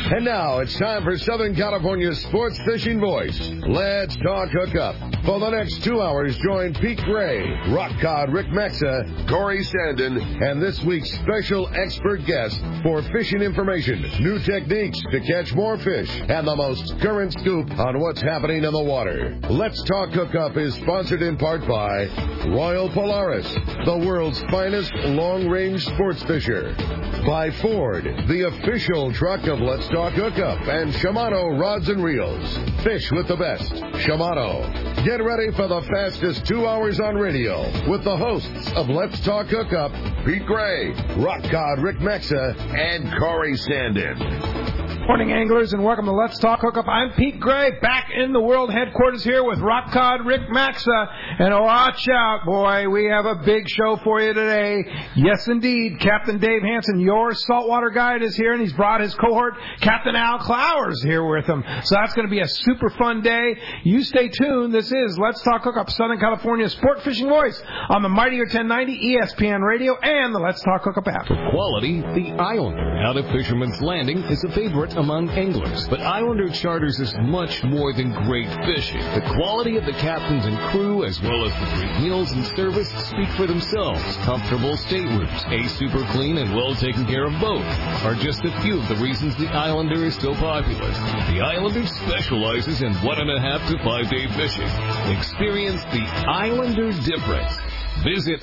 And now it's time for Southern California's sports fishing voice. Let's talk hookup. For the next 2 hours, join Pete Gray, Rock Cod Rick Maxa, Corey Sandin, and this week's special expert guest for fishing information, new techniques to catch more fish, and the most current scoop on what's happening in the water. Let's Talk Hookup is sponsored in part by Royal Polaris, the world's finest long-range sports fisher. By Ford, the official truck of Let's Talk Hookup, and Shimano Rods and Reels. Fish with the best. Shimano. Get ready for the fastest 2 hours on radio with the hosts of Let's Talk Hookup, Pete Gray, Rock Cod Rick Maxa, and Corey Sandin. Morning, anglers, and welcome to Let's Talk Hookup. I'm Pete Gray, back in the world headquarters here with Rock Cod Rick Maxa. And watch out, boy, we have a big show for you today. Yes, indeed, Captain Dave Hansen, your saltwater guide, is here, and he's brought his cohort, Captain Al Clowers, here with him. So that's going to be a super fun day. You stay tuned. This is Let's Talk Hookup, Southern California's sport fishing voice on the Mightier 1090 ESPN Radio and the Let's Talk Hookup app. For quality, the Islander out of Fisherman's Landing is a favorite among anglers, but Islander Charters is much more than great fishing. The quality of the captains and crew, as well as the great meals and service, speak for themselves. Comfortable staterooms, a super clean and well taken care of boat are just a few of the reasons the Islander is so popular. The Islander specializes in 1.5 to 5 day fishing. Experience the Islander difference. Visit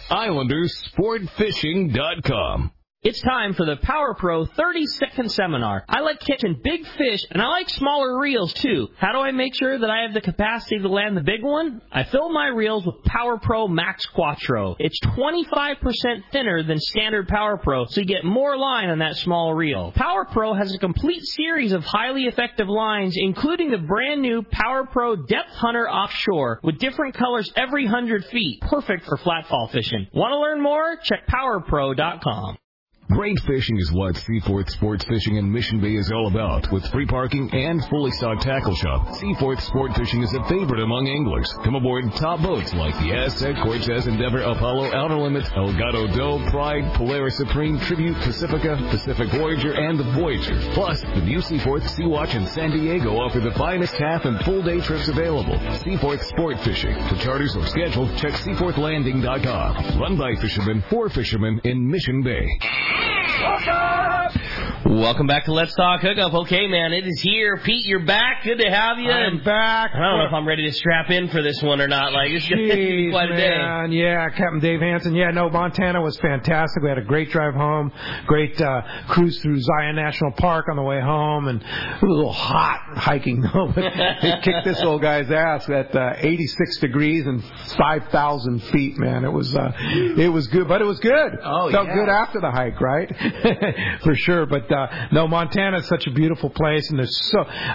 IslanderSportFishing.com. It's time for the Power Pro 30-second seminar. I like catching big fish, and I like smaller reels, too. How do I make sure that I have the capacity to land the big one? I fill my reels with Power Pro Max Quattro. It's 25% thinner than standard Power Pro, so you get more line on that small reel. Power Pro has a complete series of highly effective lines, including the brand new Power Pro Depth Hunter Offshore, with different colors every 100 feet. Perfect for flatfall fishing. Want to learn more? Check PowerPro.com. Great fishing is what Seaforth Sports Fishing in Mission Bay is all about. With free parking and fully stocked tackle shop, Seaforth Sport Fishing is a favorite among anglers. Come aboard top boats like the Aztec, Cortez, Endeavor, Apollo, Outer Limits, Elgato Doe, Pride, Polaris Supreme, Tribute, Pacifica, Pacific Voyager, and the Voyager. Plus, the new Seaforth, Sea-Watch, and San Diego offer the finest half and full day trips available. Seaforth Sport Fishing. For charters or schedule, check SeaforthLanding.com. Run by fishermen for fishermen in Mission Bay. Welcome back to Let's Talk Hookup. Okay, man, it is here. Pete, you're back. Good to have you. I'm back. I don't know if I'm ready to strap in for this one or not. Like, it's going to be quite a day. Yeah, Captain Dave Hansen. Yeah, no, Montana was fantastic. We had a great drive home, great cruise through Zion National Park on the way home, and it was a little hot hiking, though. But it kicked this old guy's ass at 86 degrees and 5,000 feet, man. It was good, but it was good. Oh, Felt good after the hike, right? For sure. But no, Montana is such a beautiful place, and there's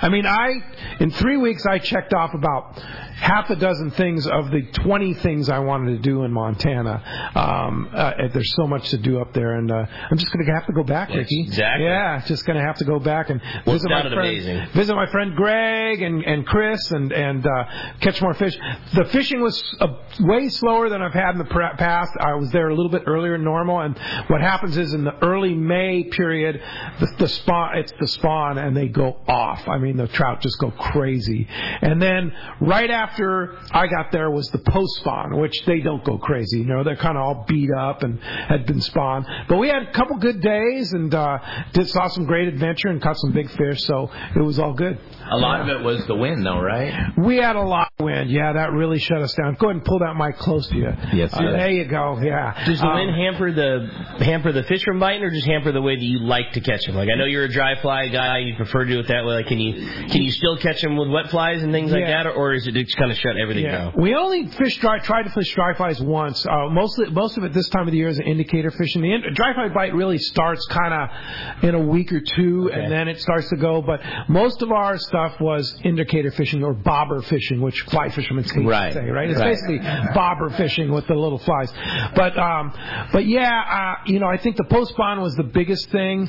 in 3 weeks I checked off about half a dozen things of the 20 things I wanted to do in Montana. There's so much to do up there, and I'm just going to have to go back, Ricky. Exactly. Yeah, just going to have to go back and visit my friend Greg and Chris and catch more fish. The fishing was way slower than I've had in the past. I was there a little bit earlier than normal, and what happens is in the early May period, it's the spawn, and they go off. I mean, the trout just go crazy. And then right after I got there was the post-spawn, which they don't go crazy. You know, they're kind of all beat up and had been spawned. But we had a couple good days and saw some great adventure and caught some big fish, so it was all good. A lot of it was the wind, though, right? We had a lot of wind. Yeah, that really shut us down. Go ahead and pull that mic close to you. Yes, there you go. Yeah. Does the wind hamper the fish from biting, or just hamper the way that you like to catch them? Like, I know you're a dry fly guy. You prefer to do it that way. Like, can you still catch them with wet flies and things like that, or is it just kind of shut everything down? We only tried to fish dry flies once. Most of it this time of the year is indicator fishing. The dry fly bite really starts kind of in a week or two, and then it starts to go. But most of our stuff was indicator fishing or bobber fishing, which fly fishermen say, right? It's basically bobber fishing with the little flies. But yeah, I think the post spawn was the biggest thing. Okay. But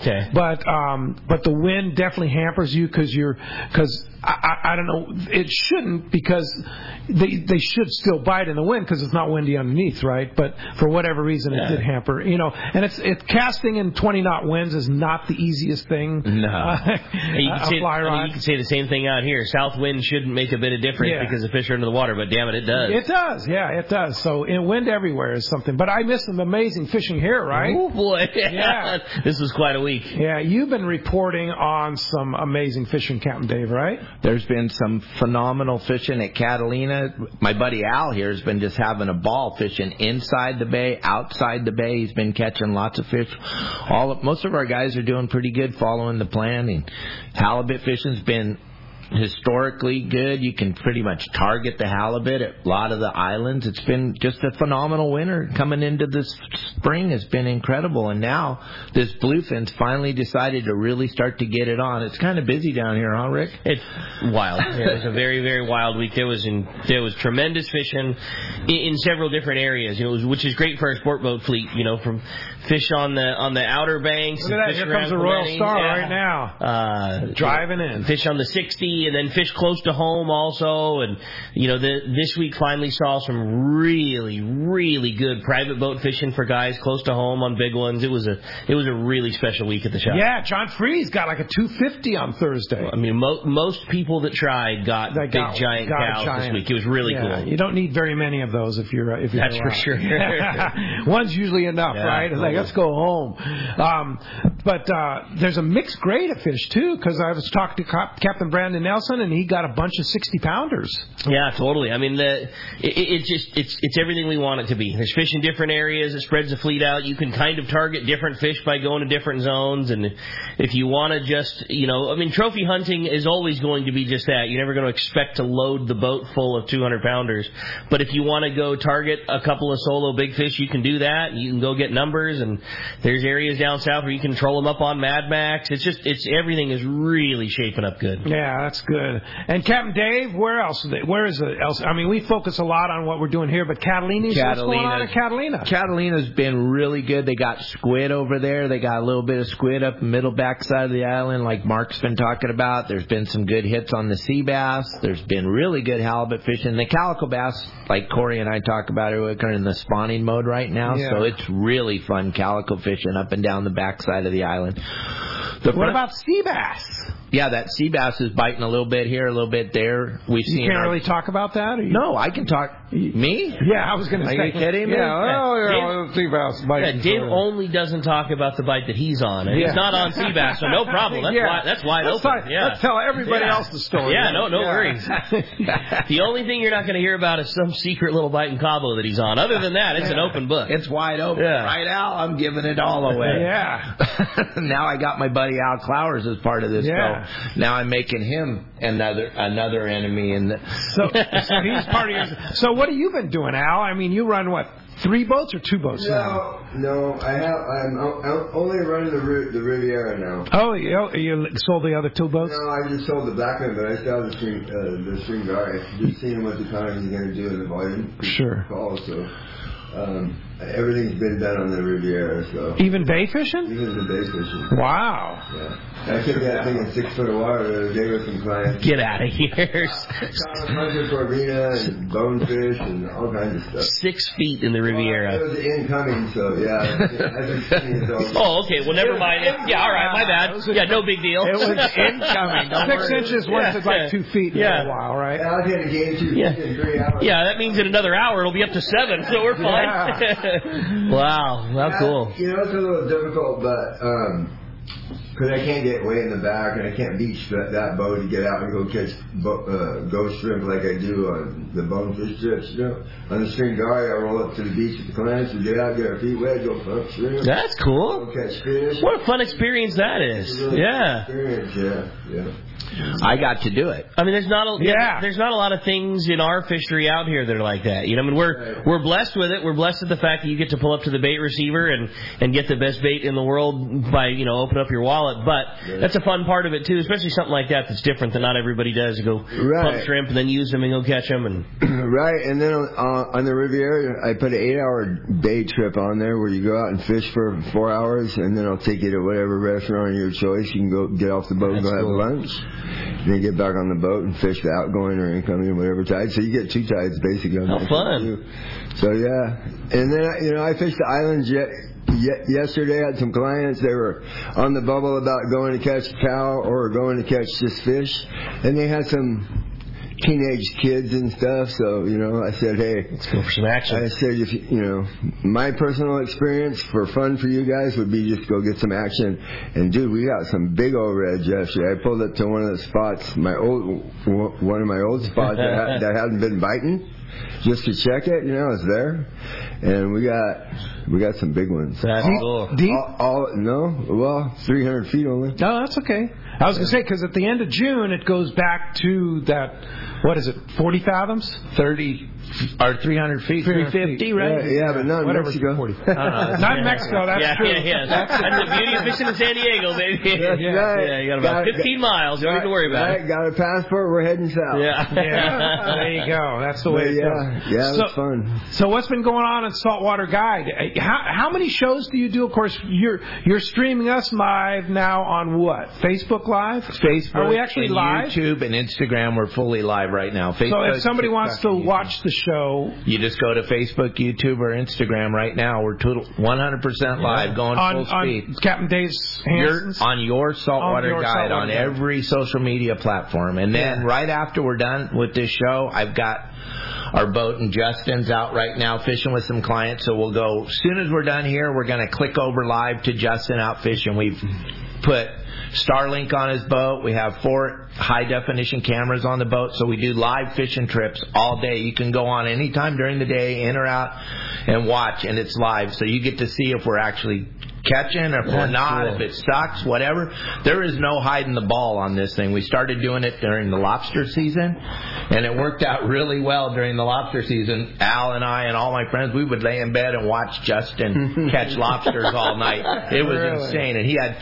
but the wind definitely hampers you because I don't know, it shouldn't, because they should still bite in the wind because it's not windy underneath, right? But for whatever reason, it did hamper, and it's casting in 20-knot winds is not the easiest thing. No. You can say the same thing out here. South wind shouldn't make a bit of difference because the fish are under the water, but damn it, it does. It does, it does. So wind everywhere is something. But I missed some amazing fishing here, right? Oh, boy. Yeah. This was quite a week. Yeah, you've been reporting on some amazing fishing, Captain Dave, right? There's been some phenomenal fishing at Catalina. My buddy Al here has been just having a ball fishing inside the bay, outside the bay. He's been catching lots of fish. Most of our guys are doing pretty good following the plan. And halibut fishing's been historically good. You can pretty much target the halibut at a lot of the islands. It's been just a phenomenal winter. Coming into this spring has been incredible, and now this bluefin's finally decided to really start to get it on. It's kind of busy down here, huh, Rick? It's wild. It was a very, very wild week. There was tremendous fishing in several different areas, which is great for our sport boat fleet, from fish on the outer banks. Look at that, here comes the Royal Star right now. Driving in. Fish on the 60, and then fish close to home also. And, this week finally saw some really, really good private boat fishing for guys close to home on big ones. It was a really special week at the shop. Yeah, John Freeze got like a 250 on Thursday. I mean, most people that tried got giant cows this week. It was really cool. You don't need very many of those if you're That's for sure. One's usually enough, right? It's like, let's go home. But there's a mixed grade of fish, too, because I was talking to Captain Brandon Nelson, and he got a bunch of 60-pounders. Yeah, totally. I mean, it's everything we want it to be. There's fish in different areas. It spreads the fleet out. You can kind of target different fish by going to different zones. And if you want to just, trophy hunting is always going to be just that. You're never going to expect to load the boat full of 200-pounders. But if you want to go target a couple of solo big fish, you can do that. You can go get numbers, and there's areas down south where you can troll them up on Mad Max. Everything is really shaping up good. Yeah, that's good. And Captain Dave, where else? Where is it else? I mean, we focus a lot on what we're doing here, but Catalina's what's going on at Catalina? Catalina's been really good. They got squid over there. They got a little bit of squid up the middle backside of the island, like Mark's been talking about. There's been some good hits on the sea bass. There's been really good halibut fishing. The calico bass, like Corey and I talk about, are in the spawning mode right now, so it's really fun calico fishing up and down the backside of the island. What about sea bass? Yeah, that sea bass is biting a little bit here, a little bit there. You can't really talk about that? No, I can talk. Me? Yeah, I was going to say. Are you kidding me? Sea bass biting. Dave only doesn't talk about the bite that he's on. And he's not on sea bass, so no problem. That's wide open. Let's tell everybody else the story. Yeah, no worries. The only thing you're not going to hear about is some secret little bite in Cabo that he's on. Other than that, it's an open book. It's wide open. Yeah. Right, Al? I'm giving it all away. Yeah. Now I got my buddy Al Clowers as part of this. Yeah. Now I'm making him another enemy. So he's part of yours. So what have you been doing, Al? I mean, you run, 3 boats or 2 boats now? No, I'm only running the Riviera now. Oh, you sold the other 2 boats? No, I just sold the back end, but I still have the Stringari. Just seeing what the economy's going to do in the volume. Sure. So everything's been done on the Riviera. So even bay fishing? Even the bay fishing. Wow. Yeah. I took that thing in 6 foot of water the other day with some clients. Get out of here. Corvina and bonefish and all kinds of stuff. 6 feet in the Riviera. It was incoming, so yeah. Oh, okay. Well, never mind. All right. My bad. Yeah, no big deal. It was incoming. 6 inches once it's like 2 feet in a while, right? I was going to gain 2 feet in 3 hours. Yeah, that means in another hour it'll be up to 7, so we're fine. Yeah. Wow, that's cool. It's a little difficult, but because I can't get way in the back and I can't beach that boat to get out and go catch ghost shrimp like I do on the bonefish trips. On the Stringari, I roll up to the beach with the clients, we get out, get our feet wet, go hunt shrimp. That's cool. Go catch fish. What a fun experience that is. Really experience, yeah. I got to do it. I mean, there's not a lot of things in our fishery out here that are like that. We're blessed with it. We're blessed with the fact that you get to pull up to the bait receiver and get the best bait in the world by open up your wallet. But that's a fun part of it, too, especially something like that that's different than not everybody does. You go pump shrimp and then use them and go catch them. And Right, and then on the Riviera, I put an 8-hour day trip on there where you go out and fish for 4 hours, and then I'll take you to whatever restaurant of your choice. You can go get off the boat and go have lunch. Then get back on the boat and fish the outgoing or incoming or whatever tide. So you get 2 tides basically on that. Fun. So yeah, and then I fished the islands yesterday. I had some clients. They were on the bubble about going to catch cow or going to catch just fish, and they had some teenage kids and stuff. So I said, hey, let's go for some action. I said, if my personal experience for fun for you guys would be just go get some action. And dude, we got some big old reds yesterday. I pulled up to one of the spots, one of my old spots that hadn't been biting, just to check it. I was there, and we got some big ones. That's cool. Deep? 300 feet only. No, that's okay. I was going to say, because at the end of June, it goes back to that, 40 fathoms? 30 or 300 feet, 350, right? Yeah, but not in Mexico. 40. Not in Mexico, that's true. Yeah. That's the beauty of fishing in San Diego, baby. That's right. Yeah, you got about 15 miles. You don't need to worry about it. Got a passport, we're heading south. Yeah. There you go. That's the way it goes. Yeah, it was fun. So what's been going on at Saltwater Guide? How many shows do you do? Of course, you're streaming us live now on what? Facebook Live? Facebook. Are we actually live? YouTube and Instagram, we're fully live right now. Facebook, so if somebody wants to watch the show, you just go to Facebook, YouTube, or Instagram right now. We're 100% live, going full speed. On Captain Dave's hands? On your Saltwater Guide, on every social media platform. And then right after we're done with this show, I've got our boat and Justin's out right now fishing with some clients. So we'll go, as soon as we're done here, we're going to click over live to Justin out fishing. We've put Starlink on his boat. We have 4 high-definition cameras on the boat, so we do live fishing trips all day. You can go on anytime during the day, in or out, and watch, and it's live. So you get to see if we're actually catching, or if we're not, if it sucks, whatever. There is no hiding the ball on this thing. We started doing it during the lobster season, and it worked out really well during the lobster season. Al and I and all my friends, we would lay in bed and watch Justin catch lobsters all night. It was insane. And he had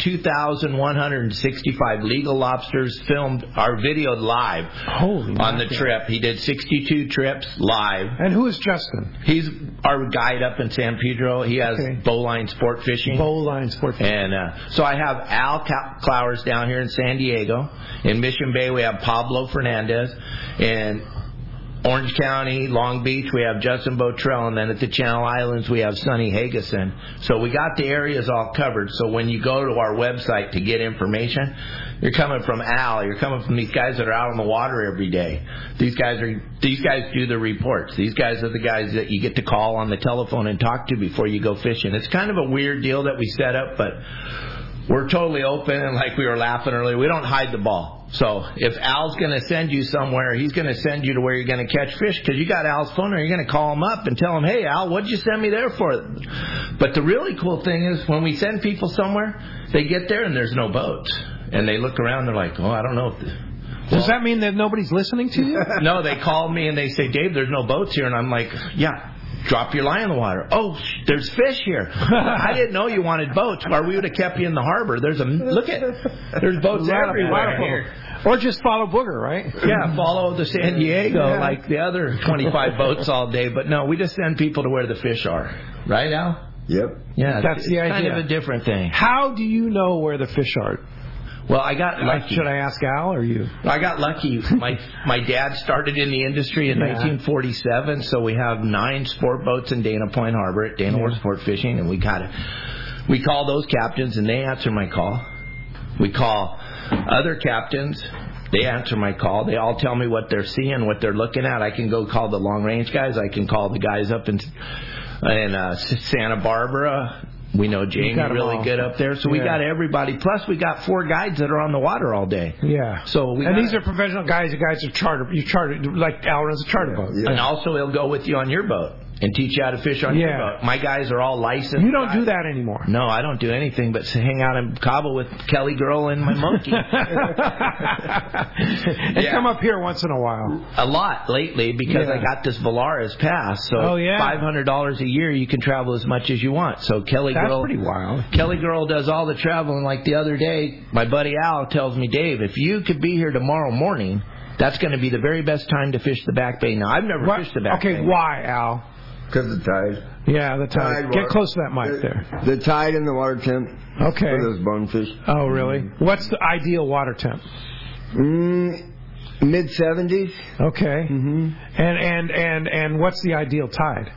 2,165 legal lobsters filmed, or videoed live on the trip. He did 62 trips live. And who is Justin? He's our guide up in San Pedro. He has Bowline Sport Fishing. And so I have Al Clowers down here in San Diego. In Mission Bay, we have Pablo Fernandez. In Orange County, Long Beach, we have Justin Botrell. And then at the Channel Islands, we have Sonny Hageson. So we got the areas all covered. So when you go to our website to get information, you're coming from Al. You're coming from these guys that are out on the water every day. These guys do the reports. These guys are the guys that you get to call on the telephone and talk to before you go fishing. It's kind of a weird deal that we set up, but we're totally open. And like we were laughing earlier, we don't hide the ball. So if Al's going to send you somewhere, he's going to send you to where you're going to catch fish, because you got Al's phone, or you're going to call him up and tell him, hey, Al, what'd you send me there for? But the really cool thing is when we send people somewhere, they get there and there's no boats. And they look around, they're like, oh, I don't know. Does that mean that nobody's listening to you? No, they call me and they say, Dave, there's no boats here. And I'm like, yeah, drop your line in the water. Oh, there's fish here. I didn't know you wanted boats, or we would have kept you in the harbor. There's boats everywhere here. Or just follow Booger, right? Yeah, follow the San Diego like the other 25 boats all day. But no, we just send people to where the fish are. Right, Al? Yep. Yeah, that's the idea. Kind of a different thing. How do you know where the fish are? Well, I got lucky. Should I ask Al or you? I got lucky. My dad started in the industry in 1947, so we have 9 sport boats in Dana Point Harbor at Dana Wharf Sport Fishing, and we call those captains, and they answer my call. We call other captains. They answer my call. They all tell me what they're seeing, what they're looking at. I can go call the long range guys. I can call the guys up in Santa Barbara. We know Jamie really good up there. So we got everybody. Plus, we got 4 guides that are on the water all day. Yeah. So these are professional guys. The guys are charter. You charter, like Al runs a charter boat. Yeah. And also, he'll go with you on your boat. and teach you how to fish on your boat. My guys are all licensed. You don't do that anymore. No, I don't do anything but hang out in Cabo with Kelly Girl and my monkey. And come up here once in a while. A lot lately because I got this Valaris pass. So $500 a year, you can travel as much as you want. So Kelly Girl, that's pretty wild. Kelly Girl does all the traveling. Like the other day, my buddy Al tells me, Dave, if you could be here tomorrow morning, that's going to be the very best time to fish the Back Bay. Now, I've never fished the Back Bay. Okay, why, Al? Because of the tide. Yeah, the tide. Get close to that mic there. The tide and the water temp. Okay. For those bonefish. Oh, really? What's the ideal water temp? Mid-70s. Okay. Mm-hmm. And what's the ideal tide?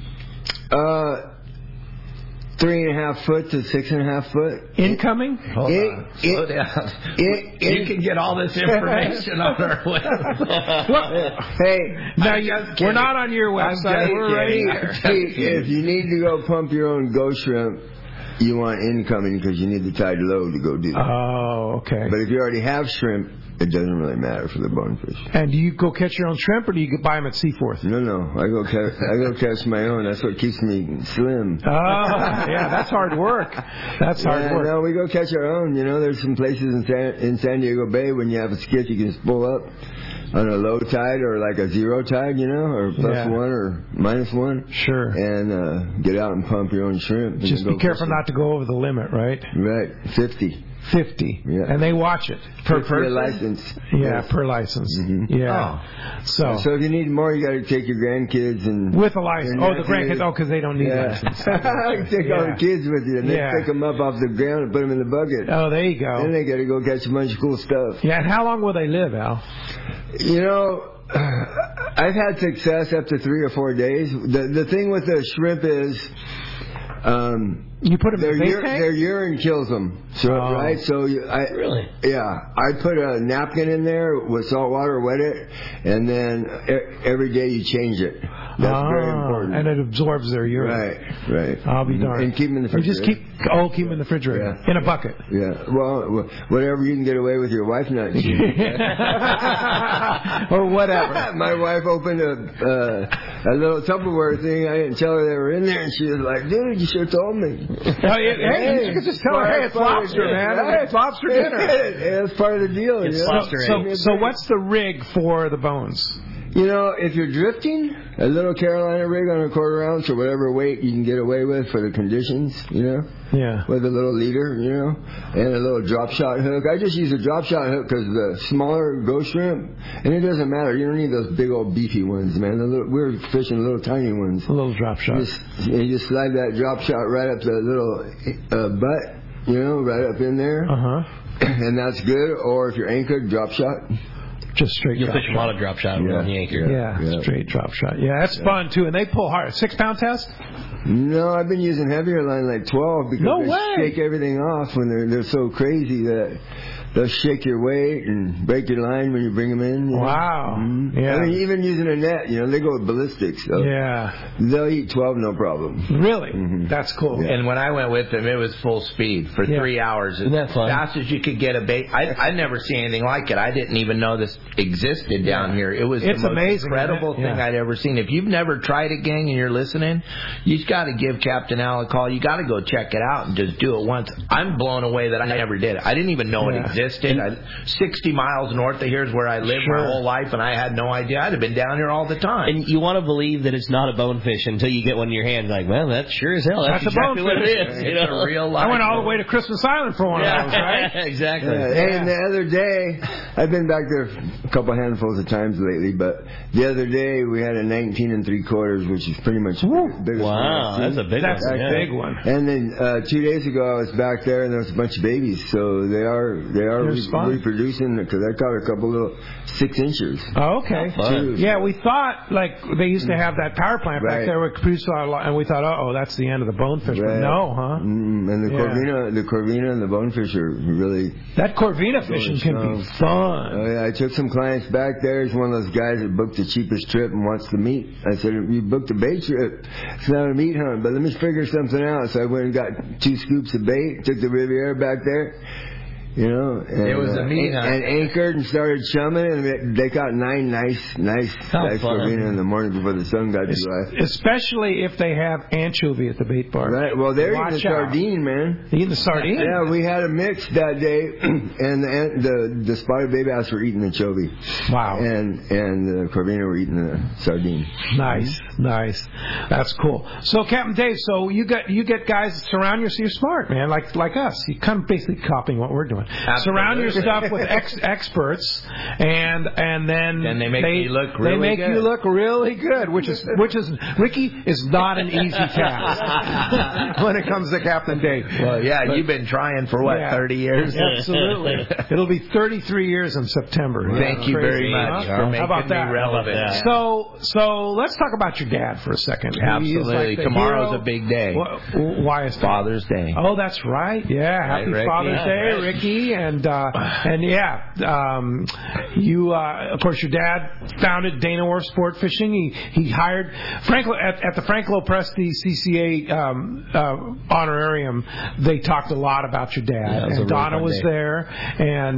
3.5 foot to 6.5 foot. Incoming? Hold on. Slow down. You can get all this information on our website. Hey, now we're not on your website. We're right here. If you need to go pump your own ghost shrimp, you want incoming because you need the tide low to go do that. Oh, okay. But if you already have shrimp, it doesn't really matter for the bonefish. And do you go catch your own shrimp, or do you buy them at Seaforth? No. I go catch my own. That's what keeps me slim. Oh, yeah, that's hard work. That's hard work. No, we go catch our own. You know, there's some places in San Diego Bay when you have a skit, you can just pull up on a low tide or like a zero tide, you know, or +1 or -1. Sure. And get out and pump your own shrimp. Just be careful not to go over the limit, right? Right. 50. Yeah. And they watch it per person. License. Yeah, per license. Mm-hmm. Yeah. So if you need more, you got to take your grandkids and with a license. Oh, the grandkids. Oh, because they don't need license. Take all the kids with you, and then pick them up off the ground and put them in the bucket. Oh, there you go. Then they got to go catch a bunch of cool stuff. Yeah. And how long will they live, Al? You know, I've had success up to 3 or 4 days. The thing with the shrimp is. You put them in the tank? Their urine kills them, right? So really? Yeah, I put a napkin in there with salt water, wet it, and then every day you change it. That's very important. And it absorbs their urine. Right. I'll be darned. And keep them in the refrigerator. You just keep them in the refrigerator in a bucket. Yeah. Well, whatever you can get away with your wife not cheating. Or whatever. My wife opened a little Tupperware thing. I didn't tell her they were in there, and she was like, "Dude, you should have told me." Hey, you could just tell her, "Hey, it's lobster, man. Hey, it's lobster dinner." That's part of the deal. It's lobster. So what's the rig for the bones? You know, if you're drifting, a little Carolina rig on a 1/4 ounce or whatever weight you can get away with for the conditions, you know? Yeah. With a little leader, you know? And a little drop shot hook. I just use a drop shot hook because the smaller ghost shrimp, and it doesn't matter. You don't need those big old beefy ones, man. We're fishing little tiny ones. A little drop shot. You just slide that drop shot right up the little butt, you know, right up in there. And that's good. Or if you're anchored, drop shot. Just straight You'll drop fish shot. a lot of drop shot on the anchor. Yeah, straight drop shot. Yeah, that's fun, too. And they pull hard. 6-pound test? No, I've been using heavier line like 12 because they shake everything off when they're so crazy that they'll shake your weight and break your line when you bring them in. You know? Wow. Mm-hmm. Yeah. I mean, even using a net, you know, they go ballistic. So they'll eat 12 no problem. Really? Mm-hmm. That's cool. Yeah. And when I went with them, it was full speed for 3 hours. Isn't that fun? As fast as you could get a bait. I'd never seen anything like it. I didn't even know this existed down here. It was the most incredible thing I'd ever seen. If you've never tried it, gang, and you're listening, you've got to give Captain Al a call. You got to go check it out and just do it once. I'm blown away that I never did it. I didn't even know it existed. 60 miles north of here is where I lived my whole life, and I had no idea. I'd have been down here all the time. And you want to believe that it's not a bonefish until you get one in your hand. Like, well, that's sure as hell. That's exactly what it is. You know? A real life. I went all the way to Christmas Island for one of those, right? Exactly. And the other day, I've been back there a couple handfuls of times lately, but the other day we had a 19 3/4, which is pretty much the biggest one. Wow, that's a big one. That's a big one. And then 2 days ago I was back there, and there was a bunch of babies, so they are reproducing because I caught a couple little 6 inchers. Oh, okay. Yeah, we thought like they used to have that power plant back there would produce a lot, and we thought, that's the end of the bonefish. But no, huh? And the Corvina and the bonefish are really. That Corvina fishing can be fun. Oh yeah, I took some clients back there. He's one of those guys that booked the cheapest trip and wants the meat. I said, you booked a bait trip. It's not a meat hunt, but let me figure something out. So I went and got 2 scoops of bait, took the Riviera back there. You know, and, it was a meet, and anchored and started chumming, and they caught 9 nice corvina in the morning before the sun got too high. Especially if they have anchovy at the bait bar. Right. Well, they're eating the sardine, man. Eating the sardine? Yeah, we had a mix that day, and the spotted bay bass were eating the anchovy. Wow. And the corvina were eating the sardine. Nice. That's cool. So, Captain Dave, so you get guys that surround yourself. You're smart, man, like us. You kind of basically copying what we're doing. Absolutely. Surround yourself with experts, and then they make you look really good. They make you look really good, which is Ricky is not an easy task when it comes to Captain Dave. Well, yeah, you've been trying for 30 years. Absolutely. It'll be 33 years in September. Thank you very much for making me relevant. So let's talk about your dad for a second. Absolutely. Tomorrow's a big day. Why is that? Father's Day. Oh, that's right. Yeah, happy Father's Day, Ricky. And you of course your dad founded Dana Wharf Sport Fishing. He hired Frank at the Frank Lopresti CCA honorarium. They talked a lot about your dad, and Donna was there, and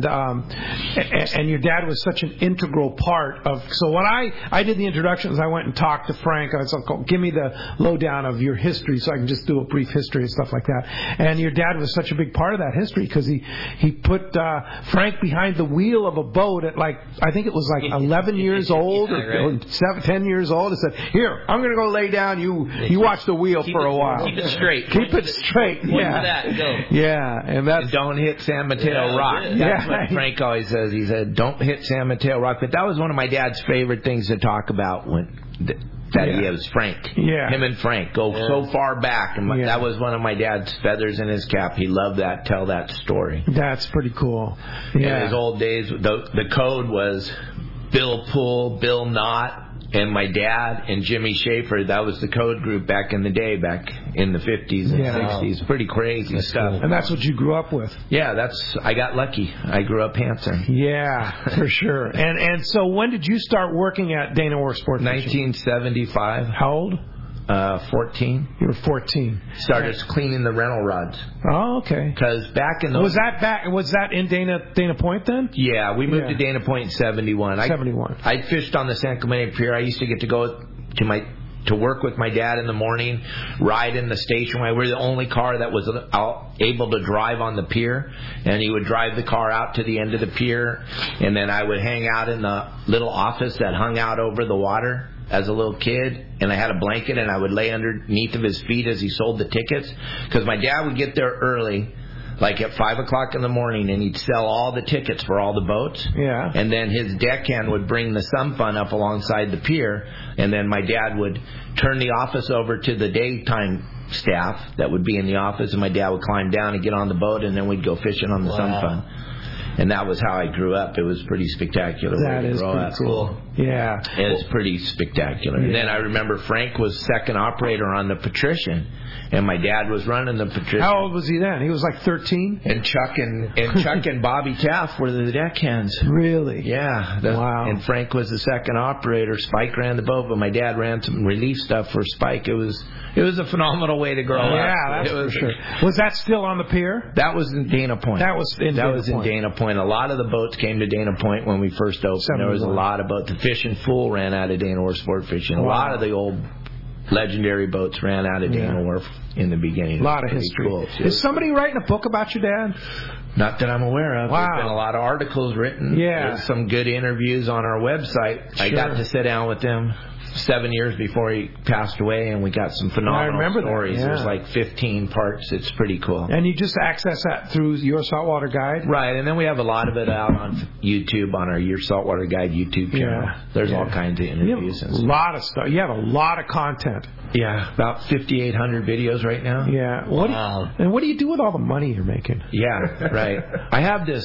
your dad was such an integral part of. So when I did the introductions, I went and talked to Frank. I was like, give me the lowdown of your history, so I can just do a brief history and stuff like that. And your dad was such a big part of that history because he put Frank behind the wheel of a boat at I think it was 11 years old or 10 years old. He said, "Here, I'm going to go lay down. You watch the wheel for a while. Keep it straight. Keep it straight. Yeah, and that's don't hit San Mateo Rock. That's what Frank always says. He said, "Don't hit San Mateo Rock." But that was one of my dad's favorite things to talk about he was Frank. Yeah. Him and Frank go so far back. And that was one of my dad's feathers in his cap. He loved that, tell that story. That's pretty cool. Yeah. In his old days, the code was Bill Poole, Bill Knott, and my dad and Jimmy Schaefer. That was the code group back in the day, back in the 50s and 60s. Pretty crazy stuff. Cool. And that's what you grew up with. Yeah, I got lucky. I grew up handsome. Yeah, for sure. And so when did you start working at Dana Wharf Sport Fishing? 1975. How old? 14. You were 14. Started cleaning the rental rods. Oh, okay. Because back in the was that in Dana Point then? Yeah, we moved to Dana Point in 71. 71. I fished on the San Clemente Pier. I used to get to go to work with my dad in the morning, ride in the station wagon. We were the only car that was able to drive on the pier, and he would drive the car out to the end of the pier, and then I would hang out in the little office that hung out over the water as a little kid, and I had a blanket, and I would lay underneath of his feet as he sold the tickets, because my dad would get there early, like at 5 o'clock in the morning, and he'd sell all the tickets for all the boats. Yeah. And then his deckhand would bring the Sun Fun up alongside the pier, and then my dad would turn the office over to the daytime staff that would be in the office, and my dad would climb down and get on the boat, and then we'd go fishing on the Sun Fun. And that was how I grew up. It was pretty spectacular. That is pretty cool. Yeah. It's pretty spectacular. Yeah. And then I remember Frank was second operator on the Patrician, and my dad was running the Patrician. How old was he then? He was like 13? And Chuck and Bobby Taft were the deckhands. Really? Yeah. Wow. And Frank was the second operator. Spike ran the boat, but my dad ran some relief stuff for Spike. It was a phenomenal way to grow up. Yeah, that's for sure. Was that still on the pier? That was in Dana Point. That was in Dana Point. A lot of the boats came to Dana Point when we first opened. 71. There was a lot of boats. The Fish and Fool ran out of Dana Wharf Sport Fishing. A lot of the old legendary boats ran out of Dana Wharf in the beginning. A lot of history. Cool. Is somebody writing a book about your dad? Not that I'm aware of. Wow. There's been a lot of articles written. Yeah. There's some good interviews on our website. Sure. I got to sit down with him 7 years before he passed away, and we got some phenomenal stories. Yeah. There's like 15 parts. It's pretty cool. And you just access that through Your Saltwater Guide? Right, and then we have a lot of it out on YouTube, on our Your Saltwater Guide YouTube channel. Yeah. There's all kinds of interviews. You have a lot of stuff. You have a lot of content. Yeah, about 5,800 videos right now. Yeah. What do you do with all the money you're making? Yeah, right. I have this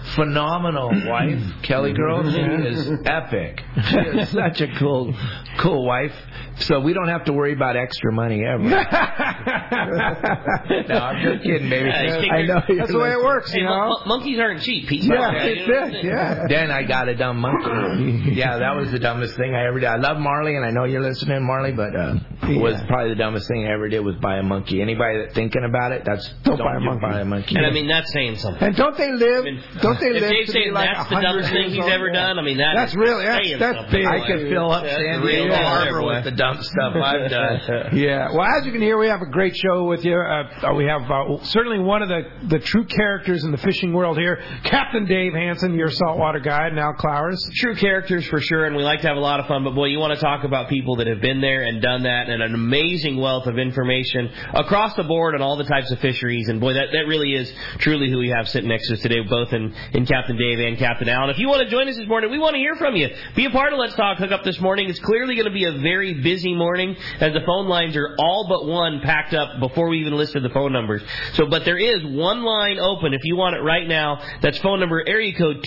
phenomenal wife, Kelly Girl. She is epic. She is such a cool wife. So we don't have to worry about extra money ever. No, I'm just kidding, baby. I know that's the way it works. Hey, monkeys aren't cheap, Pete. Yeah. Then I got a dumb monkey. Yeah, that was the dumbest thing I ever did. I love Marley, and I know you're listening, Marley, but it was probably the dumbest thing I ever did was buy a monkey. Anybody that's thinking about it, don't buy a monkey. And I mean, that's saying something. And don't they live? If Dave's saying that's the dumbest thing he's ever done, I mean, that's big. I could fill up San Diego Harbor with the dumb stuff I've done. Yeah. Well, as you can hear, we have a great show with you. We have certainly one of the true characters in the fishing world here, Captain Dave Hansen, your saltwater guide, and Al Clowers. True characters for sure, and we like to have a lot of fun. But boy, you want to talk about people that have been there and done that, and an amazing wealth of information across the board on all the types of fisheries. And boy, that really is truly who we have sitting next to us today, both in Captain Dave and Captain Al. And if you want to join us this morning, we want to hear from you. Be a part of Let's Talk Hookup this morning. It's clearly going to be a very busy morning, as the phone lines are all but one packed up before we even listed the phone numbers. But there is one line open if you want it right now. That's phone number area code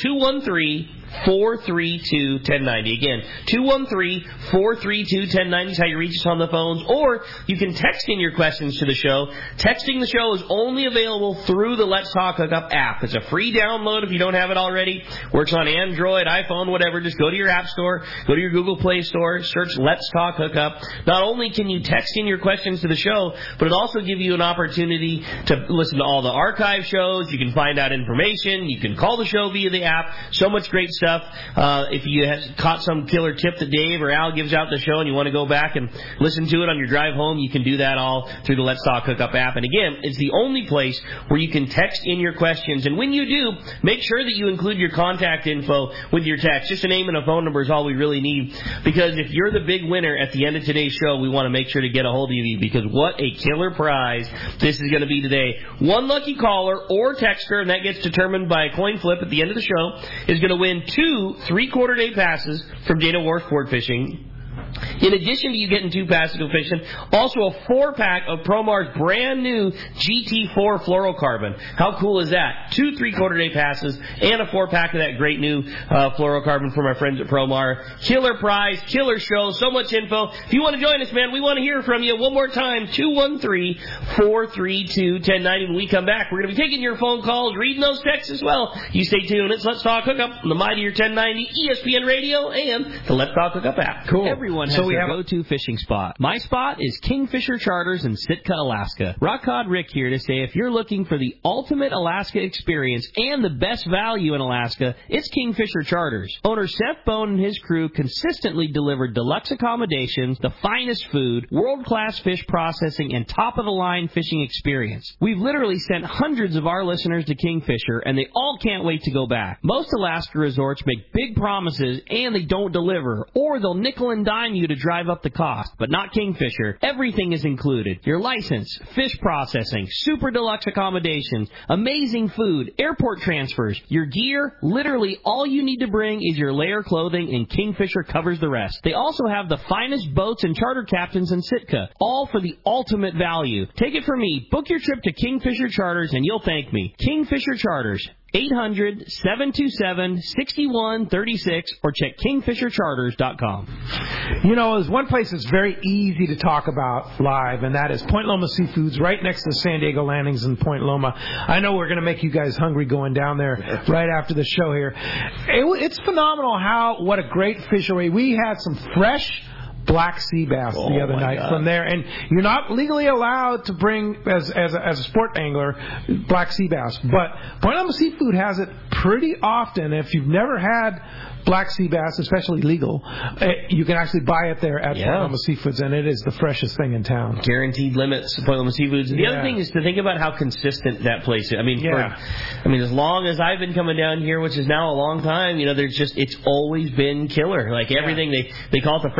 213-432-1090. Again, 213-432-1090 is how you reach us on the phones. Or you can text in your questions to the show. Texting the show is only available through the Let's Talk Hookup app. It's a free download if you don't have it already. Works on Android, iPhone, whatever. Just go to your App Store, go to your Google Play Store, search Let's Talk Hookup. Not only can you text in your questions to the show, but it also gives you an opportunity to listen to all the archive shows. You can find out information. You can call the show via the app. So much great stuff. If you have caught some killer tip that Dave or Al gives out the show and you want to go back and listen to it on your drive home, you can do that all through the Let's Talk Hookup app. And again, it's the only place where you can text in your questions. And when you do, make sure that you include your contact info with your text. Just a name and a phone number is all we really need. Because if you're the big winner at the end of today's show, we want to make sure to get a hold of you, because what a killer prize this is going to be today. One lucky caller or texter, and that gets determined by a coin flip at the end of the show, is going to win 2 3/4-day passes from Dana Wharf Sport Fishing. In addition to you getting 2 passes to fishing, also a 4-pack of Promar's brand new GT4 fluorocarbon. How cool is that? 2 3/4-day passes and a 4-pack of that great new fluorocarbon from our friends at Promar. Killer prize, killer show, so much info. If you want to join us, man, we want to hear from you. One more time, 213-432-1090. When we come back, we're going to be taking your phone calls, reading those texts as well. You stay tuned. Let's Talk Hookup on the Mightier 1090 ESPN Radio and the Let's Talk Hookup app. Cool. Everyone has their go-to fishing spot. My spot is Kingfisher Charters in Sitka, Alaska. Rock Cod Rick here to say if you're looking for the ultimate Alaska experience and the best value in Alaska, it's Kingfisher Charters. Owner Seth Bone and his crew consistently deliver deluxe accommodations, the finest food, world-class fish processing, and top-of-the-line fishing experience. We've literally sent hundreds of our listeners to Kingfisher, and they all can't wait to go back. Most Alaska resorts make big promises, and they don't deliver, or they'll nickel and dime you to drive up the cost, but not Kingfisher. Everything is included. Your license, fish processing, super deluxe accommodations, amazing food, airport transfers, your gear. Literally all you need to bring is your layer clothing, and Kingfisher covers the rest. They also have the finest boats and charter captains in Sitka, all for the ultimate value. Take it from me. Book your trip to Kingfisher Charters and you'll thank me. Kingfisher Charters. 800-727-6136 or check KingfisherCharters.com. You know, there's one place that's very easy to talk about live, and that is Point Loma Seafoods, right next to San Diego Landings in Point Loma. I know we're going to make you guys hungry going down there right after the show here. It's phenomenal what a great fishery. We had some fresh black sea bass the other night from there, and you're not legally allowed to bring as a sport angler black sea bass, but Point Loma Seafood has it pretty often. If you've never had black sea bass, especially legal, you can actually buy it there at Point Loma Seafoods, and it is the freshest thing in town. Guaranteed limits, Point Loma Seafoods. The other thing is to think about how consistent that place is. I mean, as long as I've been coming down here, which is now a long time, it's always been killer. Like everything, they call it the freshest thing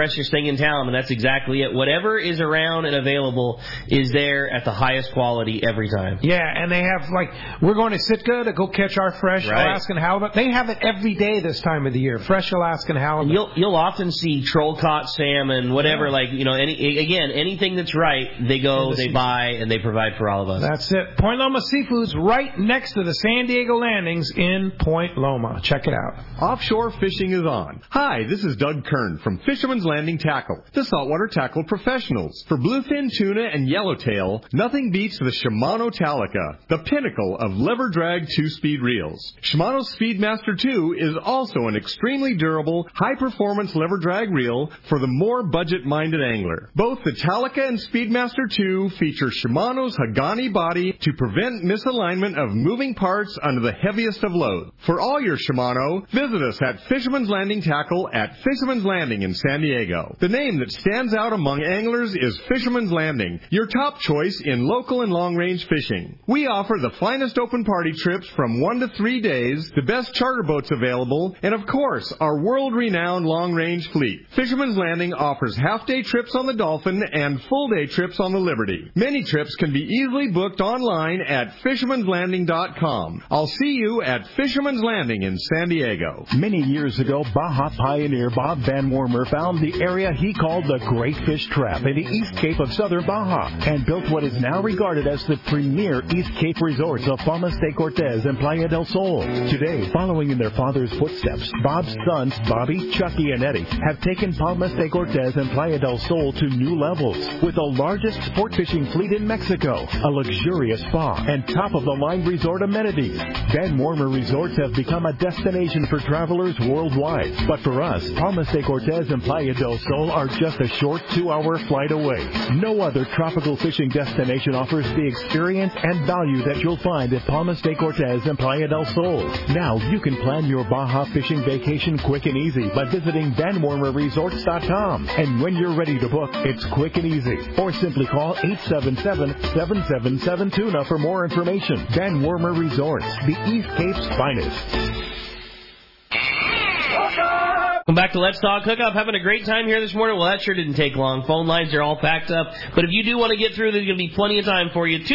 in town, and that's exactly it. Whatever is around and available is there at the highest quality every time. Yeah, and they have, like, we're going to Sitka to go catch our fresh Alaskan halibut. They have it every day this time of the year, fresh Alaskan halibut. You'll often see troll-caught salmon, whatever, like, you know, anything that's right, they go, they buy, and they provide for all of us. That's it. Point Loma Seafood's right next to the San Diego landings in Point Loma. Check it out. Offshore fishing is on. Hi, this is Doug Kern from Fisherman's Landing Tackle, the saltwater tackle professionals. For bluefin tuna and yellowtail, nothing beats the Shimano Talica, the pinnacle of lever drag 2-speed reels. Shimano's Speedmaster 2 is also an extremely durable, high-performance lever drag reel for the more budget-minded angler. Both the Talica and Speedmaster 2 feature Shimano's Hagani body to prevent misalignment of moving parts under the heaviest of loads. For all your Shimano, visit us at Fisherman's Landing Tackle at Fisherman's Landing in San Diego. The name that stands out among anglers is Fisherman's Landing, your top choice in local and long-range fishing. We offer the finest open party trips from 1 to 3 days, the best charter boats available, and of course, our world-renowned long-range fleet. Fisherman's Landing offers half-day trips on the Dolphin and full-day trips on the Liberty. Many trips can be easily booked online at fishermanslanding.com. I'll see you at Fisherman's Landing in San Diego. Many years ago, Baja pioneer Bob Van Wormer found the area he called the Great Fish Trap in the East Cape of southern Baja and built what is now regarded as the premier East Cape resorts of Palmas de Cortez and Playa del Sol. Today, following in their father's footsteps, Bob's sons, Bobby, Chucky, and Eddie, have taken Palmas de Cortez and Playa del Sol to new levels with the largest sport fishing fleet in Mexico, a luxurious spa, and top-of-the-line resort amenities. Van Wormer Resorts have become a destination for travelers worldwide. But for us, Palmas de Cortez and Playa del Sol are just a short 2-hour flight away. No other tropical fishing destination offers the experience and value that you'll find at Palmas de Cortez and Playa del Sol. Now you can plan your Baja fishing vacation quick and easy by visiting VanWormerResorts.com. And when you're ready to book, it's quick and easy. Or simply call 877-777-TUNA for more information. Van Wormer Resorts, the East Cape's finest. Welcome back to Let's Talk Hookup. Having a great time here this morning. Well, that sure didn't take long. Phone lines are all packed up. But if you do want to get through, there's going to be plenty of time for you.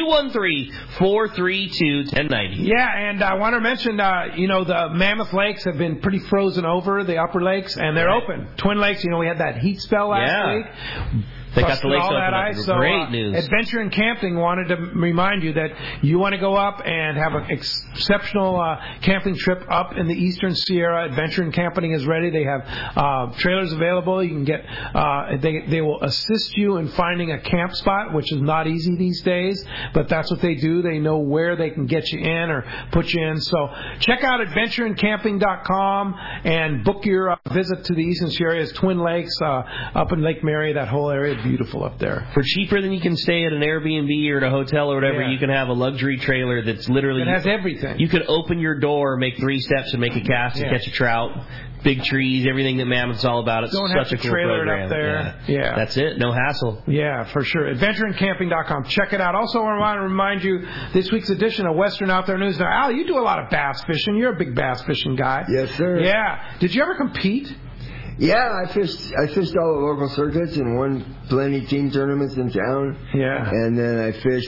213-432-1090. Yeah, and I want to mention, the Mammoth Lakes have been pretty frozen over, the upper lakes, and they're open. Twin Lakes, we had that heat spell last week. They got the lakes open up. So, great news. Adventure and Camping wanted to remind you that you want to go up and have an exceptional camping trip up in the Eastern Sierra. Adventure and Camping is ready. They have trailers available. You can get. They will assist you in finding a camp spot, which is not easy these days, but that's what they do. They know where they can get you in or put you in. So check out adventureandcamping.com and book your visit to the Eastern Sierra's Twin Lakes up in Lake Mary. That whole area. Beautiful up there. For cheaper than you can stay at an Airbnb or at a hotel or whatever, you can have a luxury trailer that's literally... It has everything. You could open your door, make 3 steps, and make a cast and catch a trout. Big trees, everything that Mammoth's all about. It's such a cool program. It up there. Yeah. That's it. No hassle. Yeah, for sure. AdventureandCamping.com. Check it out. Also, I want to remind you, this week's edition of Western Out There News. Now, Al, you do a lot of bass fishing. You're a big bass fishing guy. Yes, sir. Yeah. Did you ever compete? Yeah, I fished all the local circuits and won plenty team tournaments in town. Yeah. And then I fished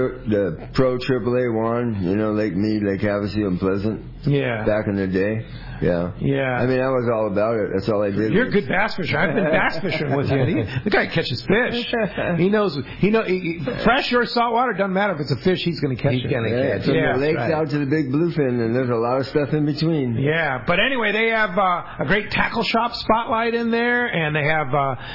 the Pro AAA one, Lake Mead, Lake Havasu, and Pleasant. Yeah. Back in the day. Yeah. Yeah. I mean, I was all about it. That's all I did. You're a good bass fisher. I've been bass fishing with you. The guy catches fish. He knows. Fresh or saltwater, doesn't matter if it's a fish. He's going to catch it. He's going to catch it. From the lakes out to the big bluefin, and there's a lot of stuff in between. Yeah. But anyway, they have a great tackle shop spotlight in there, and they have